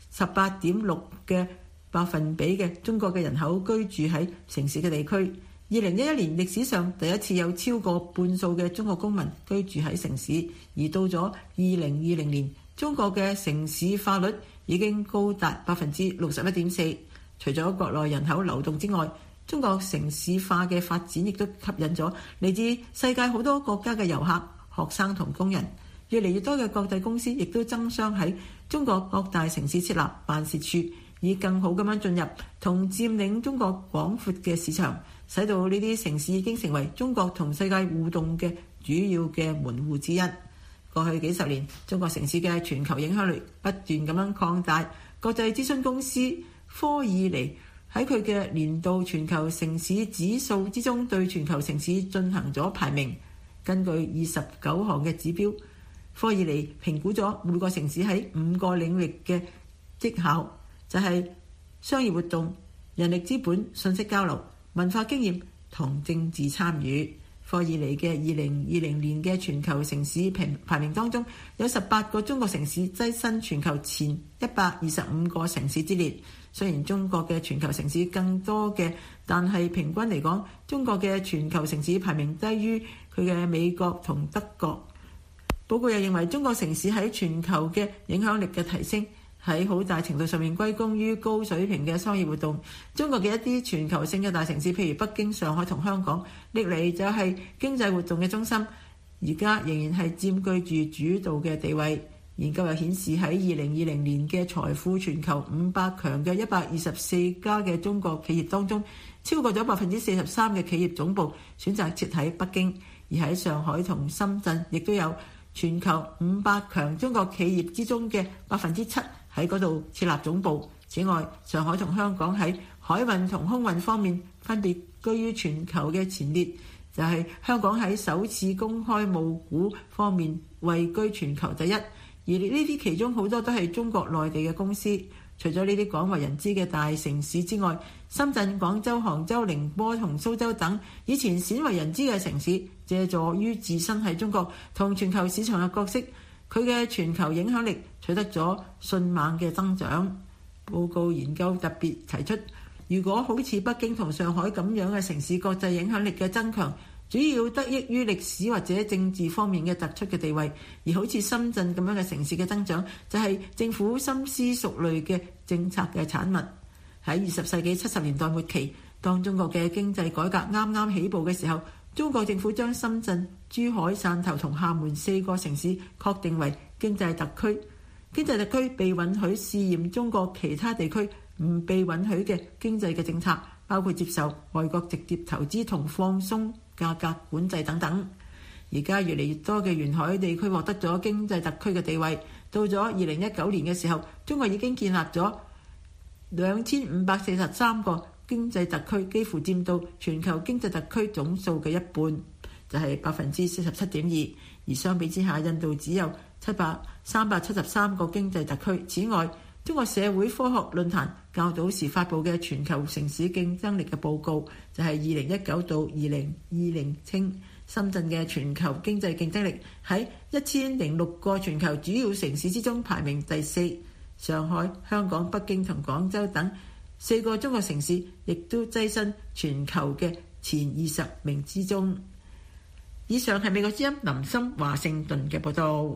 18.6%嘅中國嘅人口居住喺城市嘅地區。2011年歷史上第一次有超過半數嘅中國公民居住喺城市，而到咗2020年，中國嘅城市化率已經高達61.4%。除咗國內人口流動之外，中國城市化嘅發展亦都吸引咗嚟自世界好多國家嘅遊客、學生同工人。越嚟越多嘅國際公司亦都爭相喺中國各大城市設立辦事處，以更好咁樣進入同佔領中國廣闊嘅市場，使到呢啲城市已經成為中國同世界互動嘅主要嘅門戶之一。過去幾十年，中國城市嘅全球影響力不斷咁樣擴大。國際諮詢公司科爾尼喺佢嘅年度全球城市指數之中，對全球城市進行咗排名。根據29項嘅指標，科爾尼評估咗每個城市喺5個領域嘅績效，就係商業活動、人力資本、信息交流、文化經驗同政治參與。 霍爾尼嘅2020年嘅全球城市排名當中，有18個中國城市躋身全球前125個城市之列。雖然中國嘅全球城市更多嘅，但係平均嚟講，中國嘅全球城市排名低於佢嘅美國同德國。報告又認為，中國城市喺全球嘅影響力嘅提升，喺好大程度上面歸功於高水平嘅商業活動。中國嘅一啲全球性嘅大城市，譬如北京、上海同香港，歷嚟就係經濟活動嘅中心，而家仍然係佔據住主導嘅地位。研究又顯示，喺2020年嘅財富全球500強嘅124家嘅中國企業當中，超過咗43%嘅企業總部選擇設喺北京，而喺上海同深圳亦都有全球500強中國企業之中嘅7%喺嗰度設立總部。此外，上海同香港喺海運同空運方面分別居於全球嘅前列，就係香港喺首次公開募股方面位居全球第一。而呢啲其中好多都係中國內地嘅公司。除咗呢啲廣為人知嘅大城市之外，深圳、廣州、杭州、寧波同蘇州等以前鮮為人知嘅城市，借助於自身喺中國同全球市場嘅角色，佢嘅全球影響力取得咗迅猛嘅增長。報告研究特別提出，如果好似北京同上海咁樣嘅城市，國際影響力嘅增強主要得益於歷史或者政治方面嘅突出嘅地位，而好似深圳咁樣嘅城市嘅增長就係政府深思熟慮嘅政策嘅產物。喺20世紀70年代末期，當中國嘅經濟改革啱啱起步嘅時候，中國政府將深圳、珠海、汕頭同廈門4個城市確定為經濟特區。經濟特區被允許試驗中國其他地區唔被允許嘅經濟嘅政策，包括接受外國直接投資同放鬆價格管制等等。而家越嚟越多嘅沿海地區獲得咗經濟特區嘅地位。到咗2019年嘅時候，中國已經建立咗2543個經濟特區，幾乎佔到全球經濟特區總數嘅一半，就係47.2%。而相比之下，印度只有373個經濟特區。此外，中國社會科學論壇較早時發布嘅全球城市競爭力嘅報告，就係2019到2020稱深圳嘅全球經濟競爭力喺1006個全球主要城市之中排名第4。上海、香港、北京同廣州等4個中國城市亦都躋身全球嘅前20名之中。以上係美國之音林森華盛頓嘅報道。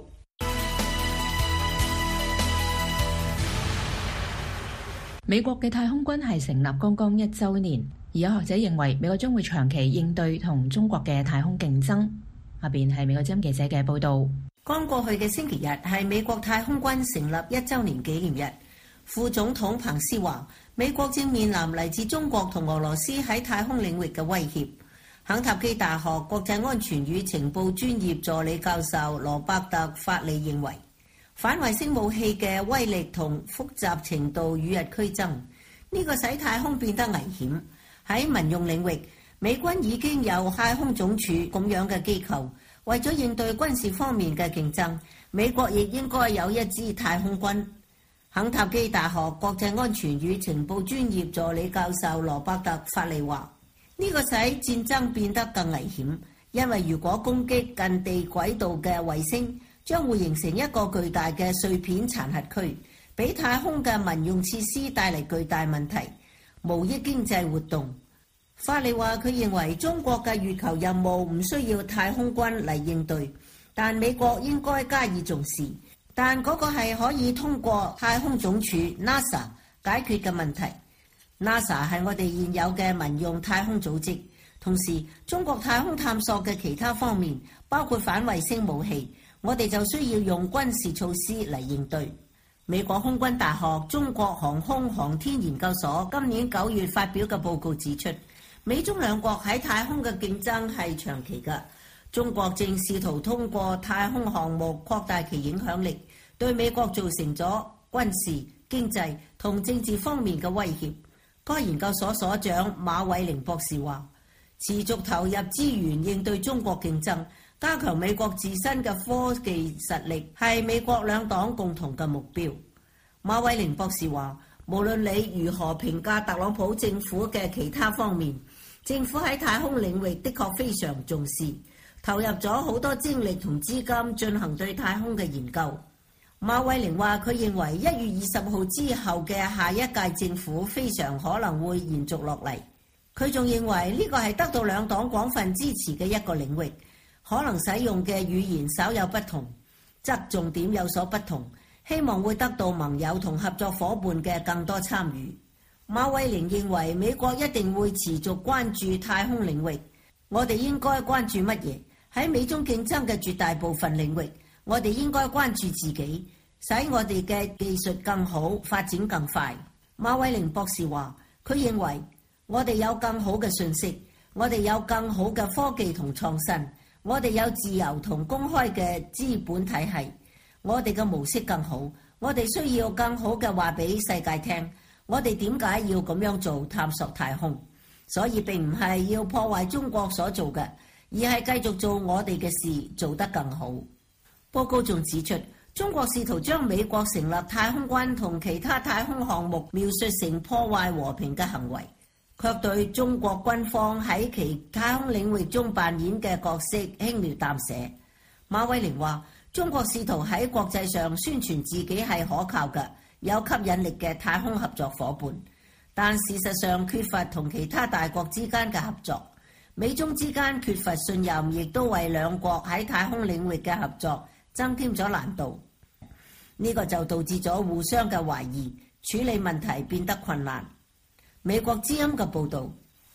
美國嘅太空軍係成立剛剛1週年，而有學者認為美國將會長期應對同中國嘅太空競爭。下邊係美國之音記者嘅報道。 剛過去嘅星期日係美國太空軍成立1週年紀念日。副總統彭斯話，美國正面臨嚟自中國同俄羅斯喺太空領域嘅威脅。肯塔基大學國際安全與情報專業助理教授羅伯特·法利認為，反衛星武器嘅威力同複雜程度與日俱增，呢個使太空變得危險。喺民用領域，美軍已經有太空總署咁樣嘅機構，為咗應對軍事方面嘅競爭，美國亦應該有一支太空軍。肯塔基大學國際安全與情報專業助理教授羅伯特·法利話，呢個使戰爭變得更危險，因為如果攻擊近地軌道嘅衛星，將會形成一個巨大嘅碎片殘骸區，俾太空嘅民用設施帶嚟巨大問題，無益經濟活動。法利話，佢認為中國嘅月球任務唔需要太空軍嚟應對，但美國應該加以重視。但嗰個係可以通過太空總署 NASA 解決嘅問題。NASA 係我哋現有嘅民用太空組織，同時中國太空探索嘅其他方面，包括反衛星武器，我哋就需要用軍事措施嚟應對。美國空軍大學中國航空航天研究所今年9月發表嘅報告指出，美中兩國喺太空嘅競爭係長期嘅，中國正試圖通過太空項目擴大其影響力，對美國造成咗軍事、經濟同政治方面嘅威脅。該研究所所長馬偉玲博士話，持續投入資源應對中國競爭，加強美國自身嘅科技實力，係美國兩黨共同嘅目標。馬偉玲博士話，無論你如何評價特朗普政府嘅其他方面， 政府喺太空領域的確非常重視，投入咗好多精力同資金進行對太空嘅研究。馬慧玲話：佢認為1月20號之後嘅下一屆政府非常可能會延續落嚟。佢仲認為呢個係得到兩黨廣泛支持嘅一個領域，可能使用嘅語言稍有不同，側重點有所不同，希望會得到盟友同合作夥伴嘅更多參與。馬慧玲認為美國一定會持續關注太空領域，我哋應該關注乜嘢？喺美中競爭嘅絕大部分領域，我哋應該關注自己，使我哋嘅技術更好，發展更快。馬慧玲博士話：佢認為我哋有更好嘅信息，我哋有更好嘅科技同創新，我哋有自由同公開嘅資本體系，我哋嘅模式更好，我哋需要更好嘅話俾世界聽，我哋點解要咁樣做探索太空？所以並唔係要破壞中國所做嘅，而係繼續做我哋嘅事，做得更好。報告仲指出，中國試圖將美國成立太空軍同其他太空項目描述成破壞和平嘅行為，卻對中國軍方喺其太空領域中扮演嘅角色輕描淡寫。馬慧玲話：中國試圖喺國際上宣傳自己係可靠嘅、有吸引力嘅太空合作夥伴，但事實上缺乏同其他大國之間嘅合作。美中之間缺乏信任，亦都為兩國喺太空領域嘅合作增添咗難度。呢個就導致咗互相嘅懷疑，處理問題變得困難。美國之音嘅報導。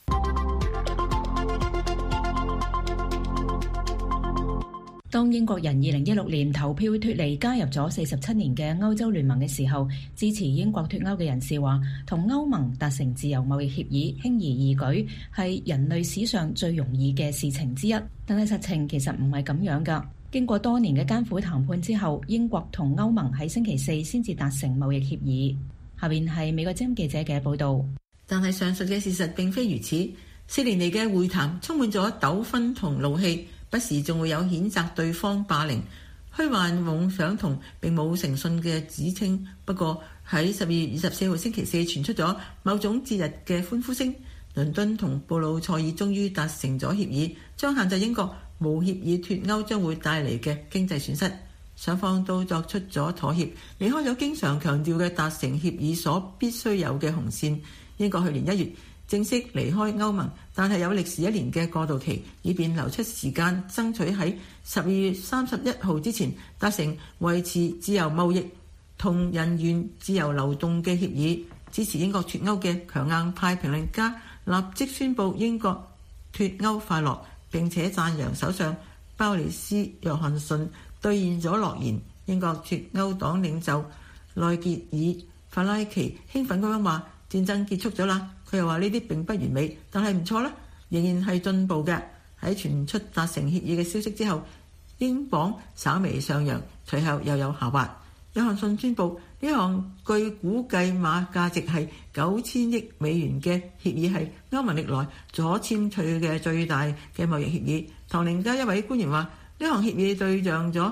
當英國人2016年投票脫離加入咗47年嘅歐洲聯盟嘅時候，支持英國脫歐嘅人士話，同歐盟達成自由貿易協議輕而易舉，係人類史上最容易嘅事情之一。但係實情其實唔係咁樣㗎。經過多年嘅艱苦談判之後，英國同歐盟喺星期四先至達成貿易協議。下邊係美國之音記者嘅報導。 但係上述嘅事實並非如此。4年嚟嘅會談充滿咗糾紛同怒氣，不時仲會有譴責對方霸凌、虛幻妄想同並冇誠信嘅指稱。不過喺12月24號星期四傳出咗某種節日嘅歡呼聲，倫敦同布魯塞爾終於達成咗協議，將限制英國無協議脫歐將會帶嚟嘅經濟損失。雙方都作出咗妥協，離開咗經常強調嘅達成協議所必須有嘅紅線。英國去年1月正式離開歐盟，但係有歷時1年嘅過渡期，以便留出時間爭取喺12月31號之前達成維持自由貿易同人員自由流動嘅協議。支持英國脫歐嘅強硬派評論家立即宣布英國脫歐快樂，並且讚揚首相鮑里斯約翰遜兌現咗諾言。英國脫歐黨領袖內傑爾法拉奇興奮咁樣話：戰爭結束咗啦！佢又話呢啲並不完美，但係唔錯啦，仍然係進步嘅。喺傳出達成協議嘅消息之後，英鎊稍微上揚，隨後又有下滑。約翰遜宣布呢項據估計碼價值係9000億美元嘅協議係歐盟歷來所簽署嘅最大嘅貿易協議。唐寧街一位官員話：呢項協議對象咗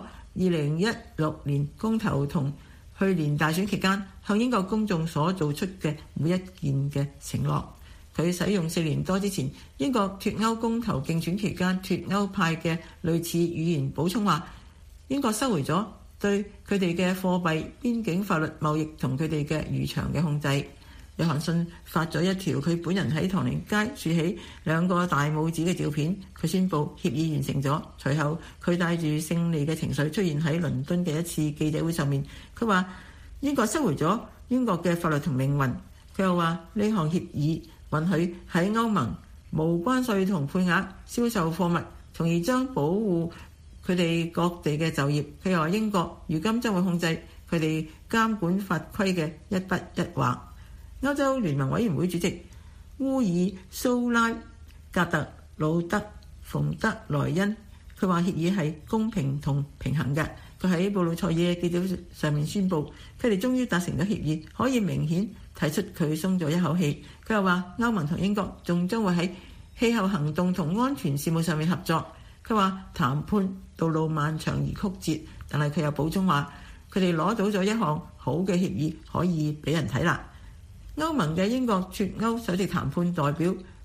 2016年公投同去年大選期間向英國公眾所做出嘅每一件嘅承諾。佢使用4年多之前英國脫歐公投競選期間脫歐派嘅類似語言補充話，英國收回咗對佢哋嘅貨幣、邊境法律、貿易同佢哋嘅漁場嘅控制。約翰遜發咗一條佢本人喺唐寧街豎起2個大拇指嘅照片，佢宣布協議完成咗。隨後佢帶住勝利嘅情緒出現喺倫敦嘅一次記者會上面，佢話英國收回咗英國嘅法律同命運。佢又話呢項協議允許喺歐盟無關稅同配額銷售貨物，從而將保護佢哋各地嘅就業。佢又話英國如今將會控制佢哋監管法規嘅一筆一畫。歐洲聯盟委員會主席烏爾蘇拉格特魯德馮德萊恩，佢話協議係公平同平衡嘅。佢喺布魯塞爾嘅記者會上面宣布，佢哋終於達成咗協議，可以明顯睇出佢鬆咗一口氣。佢又話歐盟同英國仲將會喺氣候行動同安全事務上面合作。佢話談判道路漫長而曲折，但係佢又補充話佢哋攞到咗一項好嘅協議，可以俾人睇啦。歐盟嘅英國脫歐首席談判代表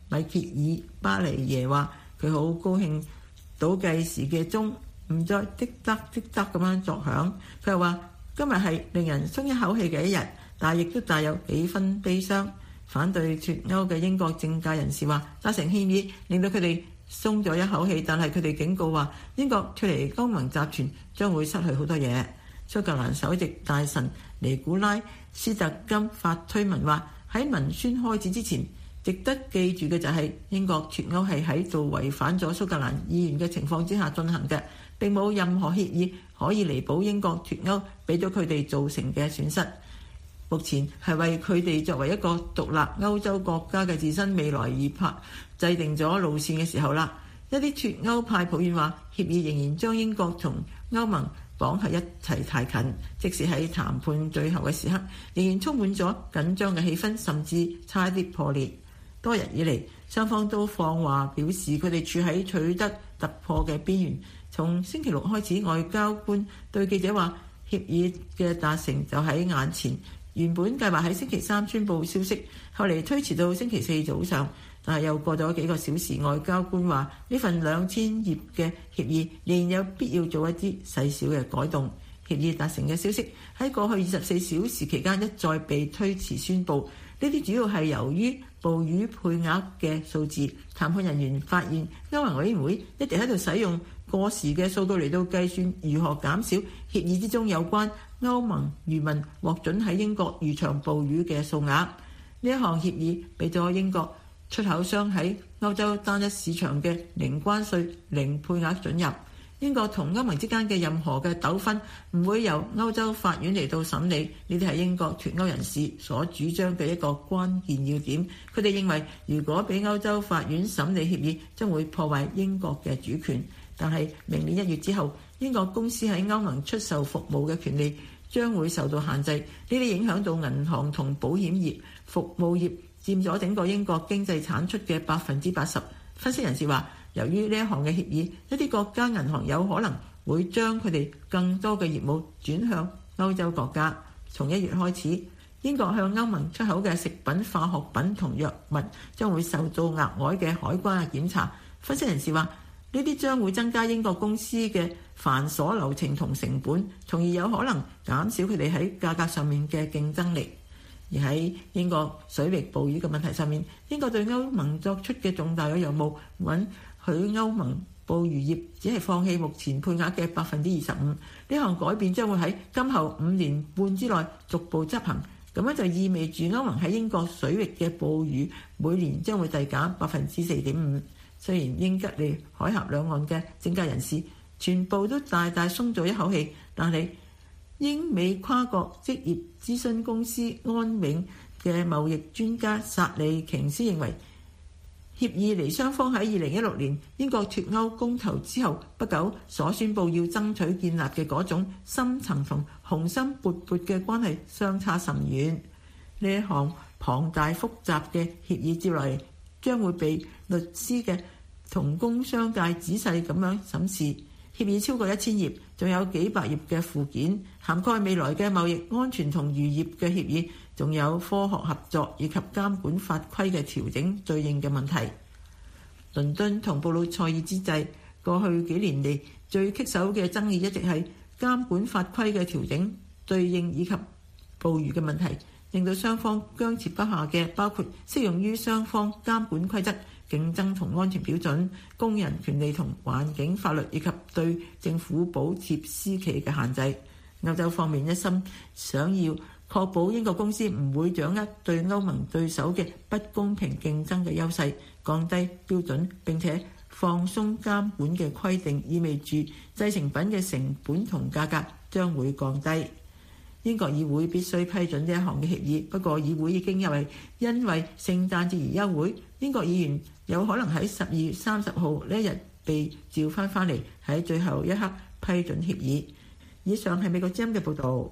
米歇爾巴尼耶話：佢好高興倒計時嘅鐘唔再滴答滴答咁樣作響。佢又話：今日係令人鬆一口氣嘅一日，但係亦都帶有幾分悲傷。反對脱歐嘅英國政界人士話：達成協議令到佢哋鬆咗一口氣，但係佢哋警告話英國脱離歐盟集團將會失去好多嘢。蘇格蘭首席大臣尼古拉斯特金發推文話：喺文宣開始之前，值得記住嘅就係英國脱歐係喺做違反咗蘇格蘭議員嘅情況之下進行嘅，並冇任何協議可以彌補英國脱歐俾咗佢哋造成嘅損失。目前係為佢哋作為一個獨立歐洲國家嘅自身未來而制定咗路線嘅時候啦。一啲脱歐派抱怨話，協議仍然將英國同歐盟綁喺一齊太近，即使喺談判最後嘅時刻，仍然充滿咗緊張嘅氣氛，甚至差啲破裂。多日以嚟，雙方都放話表示佢哋處喺取得突破嘅邊緣。從星期六開始，外交官對記者話：協議嘅達成就喺眼前。原本計劃喺星期三宣佈消息，後嚟推遲到星期四早上，但係又過咗幾個小時。外交官話：呢份2000頁嘅協議仍然有必要做一啲細小嘅改動。協議達成嘅消息喺過去24小時期間一再被推遲宣佈。呢啲主要係由於捕魚配額嘅數字。談判人員發現歐盟委員會一直喺度使用過時嘅數據嚟到計算如何減少協議之中有關歐盟漁民獲准喺英國漁場捕魚嘅數額。呢一項協議俾咗英國出口商喺歐洲單一市場嘅零關稅、零配額准入。英國同歐盟之間嘅任何嘅糾紛唔會由歐洲法院嚟到審理，呢啲係英國脱歐人士所主張嘅一個關鍵要點。佢哋認為，如果俾歐洲法院審理協議，將會破壞英國嘅主權。但係明年1月之後，英國公司喺歐盟出售服務嘅權利將會受到限制，呢啲影響到銀行同保險業。服務業佔咗整個英國經濟產出嘅80%。分析人士話，由於呢一項嘅協議，一啲國家銀行有可能會將佢哋更多嘅業務轉向歐洲國家。從1月開始，英國向歐盟出口嘅食品、化學品同藥物將會受到額外嘅海關嘅檢查。分析人士話，呢啲將會增加英國公司嘅繁瑣流程同成本，從而有可能減少佢哋喺價格上面嘅競爭力。而喺英國水域捕魚嘅問題上面，英國對歐盟作出嘅重大嘅讓步，允許歐盟捕魚業只係放棄目前配額嘅25%。呢項改變將會喺今後5年半之內逐步執行，咁樣就意味住歐盟喺英國水域嘅捕魚每年將會遞減4.5%。雖然英吉利海峽兩岸嘅政界人士全部都大大鬆咗一口氣，但係英美跨國職業諮詢公司安永嘅貿易專家薩利瓊斯認為，協議離雙方喺2016年英國脱歐公投之後不久所宣佈要爭取建立嘅嗰種深層同雄心勃勃嘅關係相差甚遠。呢一項龐大複雜嘅協議接來將會被律師嘅同工商界仔細咁樣審視。協議超過1000頁，仲有幾百頁嘅附件，涵蓋未來嘅貿易安全同漁業嘅協議，仲有科學合作以及監管法規嘅調整對應嘅問題。倫敦同布魯塞爾之際，過去幾年嚟最棘手嘅爭議一直係監管法規嘅調整對應以及捕魚嘅問題，令到雙方僵持不下嘅包括適用於雙方監管規則、競爭同安全標準、工人權利同環境法律，以及對政府補貼私企嘅限制。歐洲方面一心想要確保英國公司唔會掌握對歐盟對手嘅不公平競爭嘅優勢，降低標準並且放鬆監管嘅規定，意味住製成品嘅成本同價格將會降低。英國議會必須批准呢一項嘅協議，不過議會已經因為聖誕節而休會。英國議員有可能喺12月30號呢一日被召返嚟，喺最後一刻批准協議。以上係美國之音嘅報導。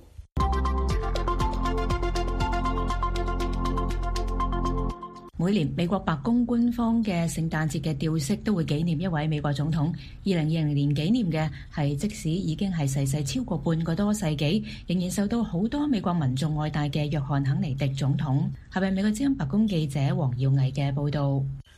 每年美國白宮官方嘅聖誕節嘅吊飾都會紀念一位美國總統。2020年紀念嘅係即使已經係逝世超過半個多世紀，仍然受到好多美國民眾愛戴嘅約翰肯尼迪總統。係咪美國之音白宮記者黃耀毅嘅報導？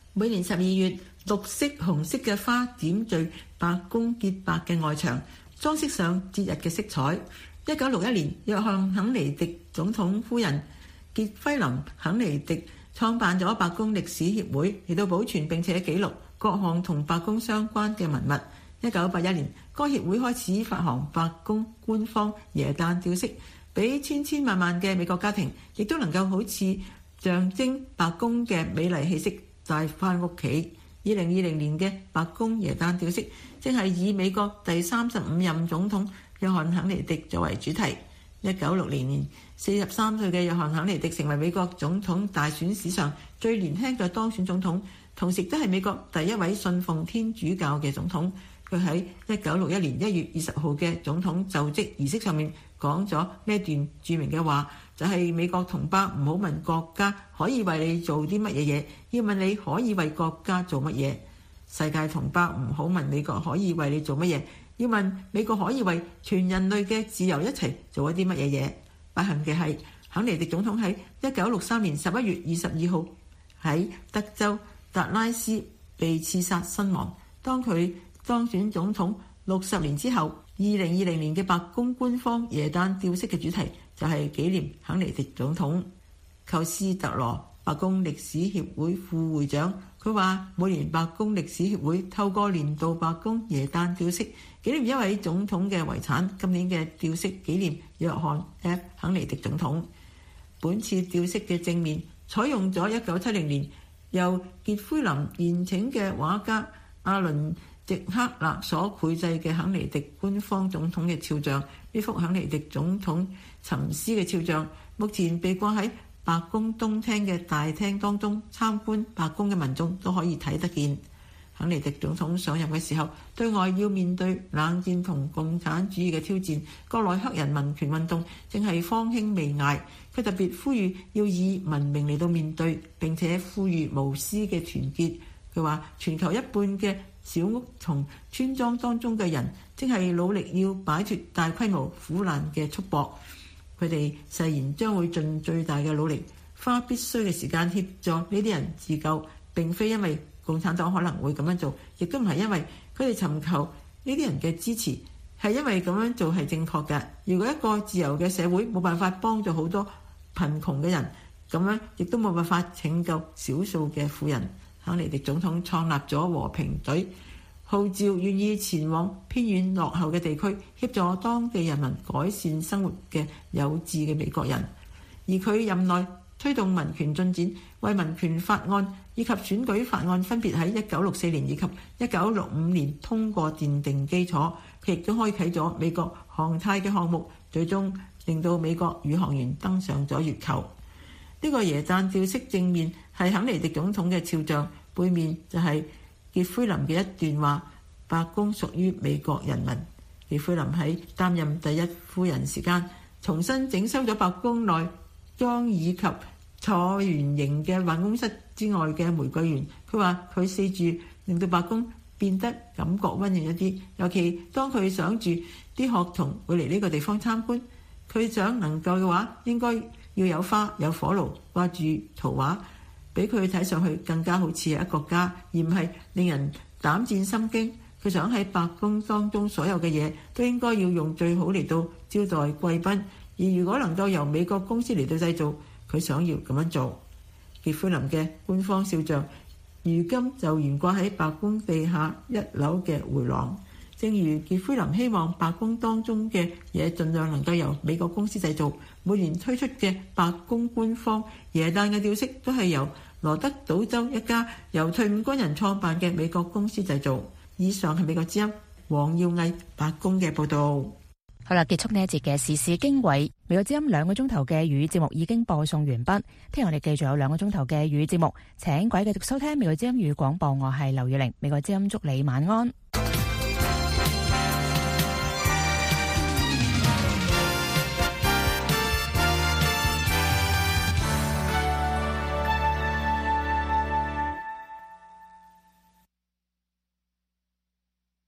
每年12月，綠色、紅色嘅花點綴白宮潔白嘅外牆，裝飾上節日嘅色彩。1961年，約翰肯尼迪總統夫人傑菲琳肯尼迪創辦咗白宮歷史協會，嚟到保存並且記錄各項同白宮相關嘅文物。1981年，該協會開始發行白宮官方耶誕吊飾，俾千千萬萬嘅美國家庭亦都能夠好似象徵白宮嘅美麗氣息帶返屋企。2020年嘅白宮耶誕吊飾，正係以美國第35任總統約翰肯尼迪作為主題。1960年43歲嘅約翰肯尼迪成為美國總統大選史上最年輕嘅當選總統，同時都係美國第一位信奉天主教嘅總統。佢喺1961年1月20號嘅總統就職儀式上面講咗呢一段著名嘅話，就係美國同胞唔好問國家可以為你做啲乜嘢嘢，要問你可以為國家做乜嘢。世界同胞唔好問美國可以為你做乜嘢，要問美國可以為全人類嘅自由一齊做一啲乜嘢嘢。不幸嘅係，肯尼迪總統喺1963年11月22號喺德州達拉斯被刺殺身亡。當佢當選總統60年之後，2020年嘅白宮官方耶誕吊飾嘅主題就係紀念肯尼迪總統。寇斯特羅白宮歷史協會副會長，佢話每年白宮歷史協會透過年度白宮耶誕吊飾紀念一位總統嘅遺產，今年嘅吊飾紀念約翰 F 肯尼迪總統。本次吊飾嘅正面採用咗1970年由傑菲琳宴請嘅畫家阿倫迪克勒所繪製嘅肯尼迪官方總統嘅肖像。呢幅肯尼迪總統沉思嘅肖像目前被掛喺白宮東廳嘅大廳當中，參觀白宮嘅民眾都可以睇得見。肯尼迪總統上任嘅時候，對外要面對冷戰同共產主義嘅挑戰，國內黑人民權運動正係方興未艾。佢特別呼籲要以文明嚟到面對，並且呼籲無私嘅團結。佢話全球一半嘅小屋同村莊當中嘅人正係努力要擺脫大規模苦難嘅束縛。佢哋誓言將會盡最大嘅努力，花必須嘅時間協助呢啲人自救。並非因為共產黨可能會咁樣做，亦都唔係因為佢哋尋求呢啲人嘅支持，係因為咁樣做係正確嘅。如果一個自由嘅社會冇辦法幫助好多貧窮嘅人，咁樣亦都冇辦法拯救少數嘅富人。肯尼迪總統創立咗和平隊，號召願意前往偏遠落後嘅地區協助當地人民改善生活嘅有志嘅美國人。而佢任內推動民權進展，為民權法案以及選舉法案分別喺1964年以及1965年通過奠定基礎。佢亦都開啟咗美國航太嘅項目，最終令到美國宇航員登上咗月球。呢個耶誕吊飾正面係肯尼迪總統嘅肖像，背面就係傑菲琳嘅一段話：白宮屬於美國人民。傑菲琳喺擔任第一夫人時間，重新整修咗白宮內裝以及橢圓形嘅辦公室之外嘅玫瑰園。佢話佢四處令到白宮變得感覺溫暖一啲，尤其當佢想住啲學童會嚟呢個地方參觀，佢想能夠嘅話應該要有花有火爐掛住圖畫，俾佢睇上去更加好似係一個家，而唔係令人膽戰心驚。佢想喺白宮當中所有嘅嘢都應該要用最好嚟到招待貴賓，而如果能夠由美國公司嚟到製造，佢想要咁樣做。傑菲琳嘅官方肖像如今就懸掛喺白宮地下1樓嘅回廊。正如傑菲琳希望白宮當中嘅嘢盡量能夠由美國公司製造，每年推出嘅白宮官方耶誕嘅吊飾都係由羅德島州一家由退伍軍人創辦嘅美國公司製造。以上係美國之音黃耀毅白宮嘅報道。 好啦，結束呢一節嘅時事經緯。美國之音2個鐘頭嘅粵語節目已經播送完畢。聽日我哋繼續有2個鐘頭嘅粵語節目，請各位繼續收聽美國之音粵語廣播。我係劉月玲，美國之音祝你晚安。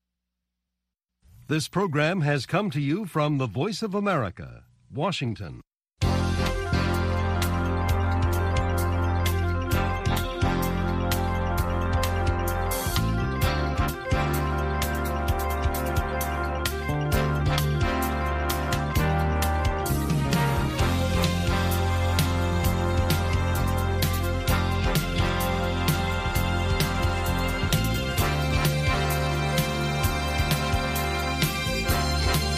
This program has come to you from the Voice of America, Washington.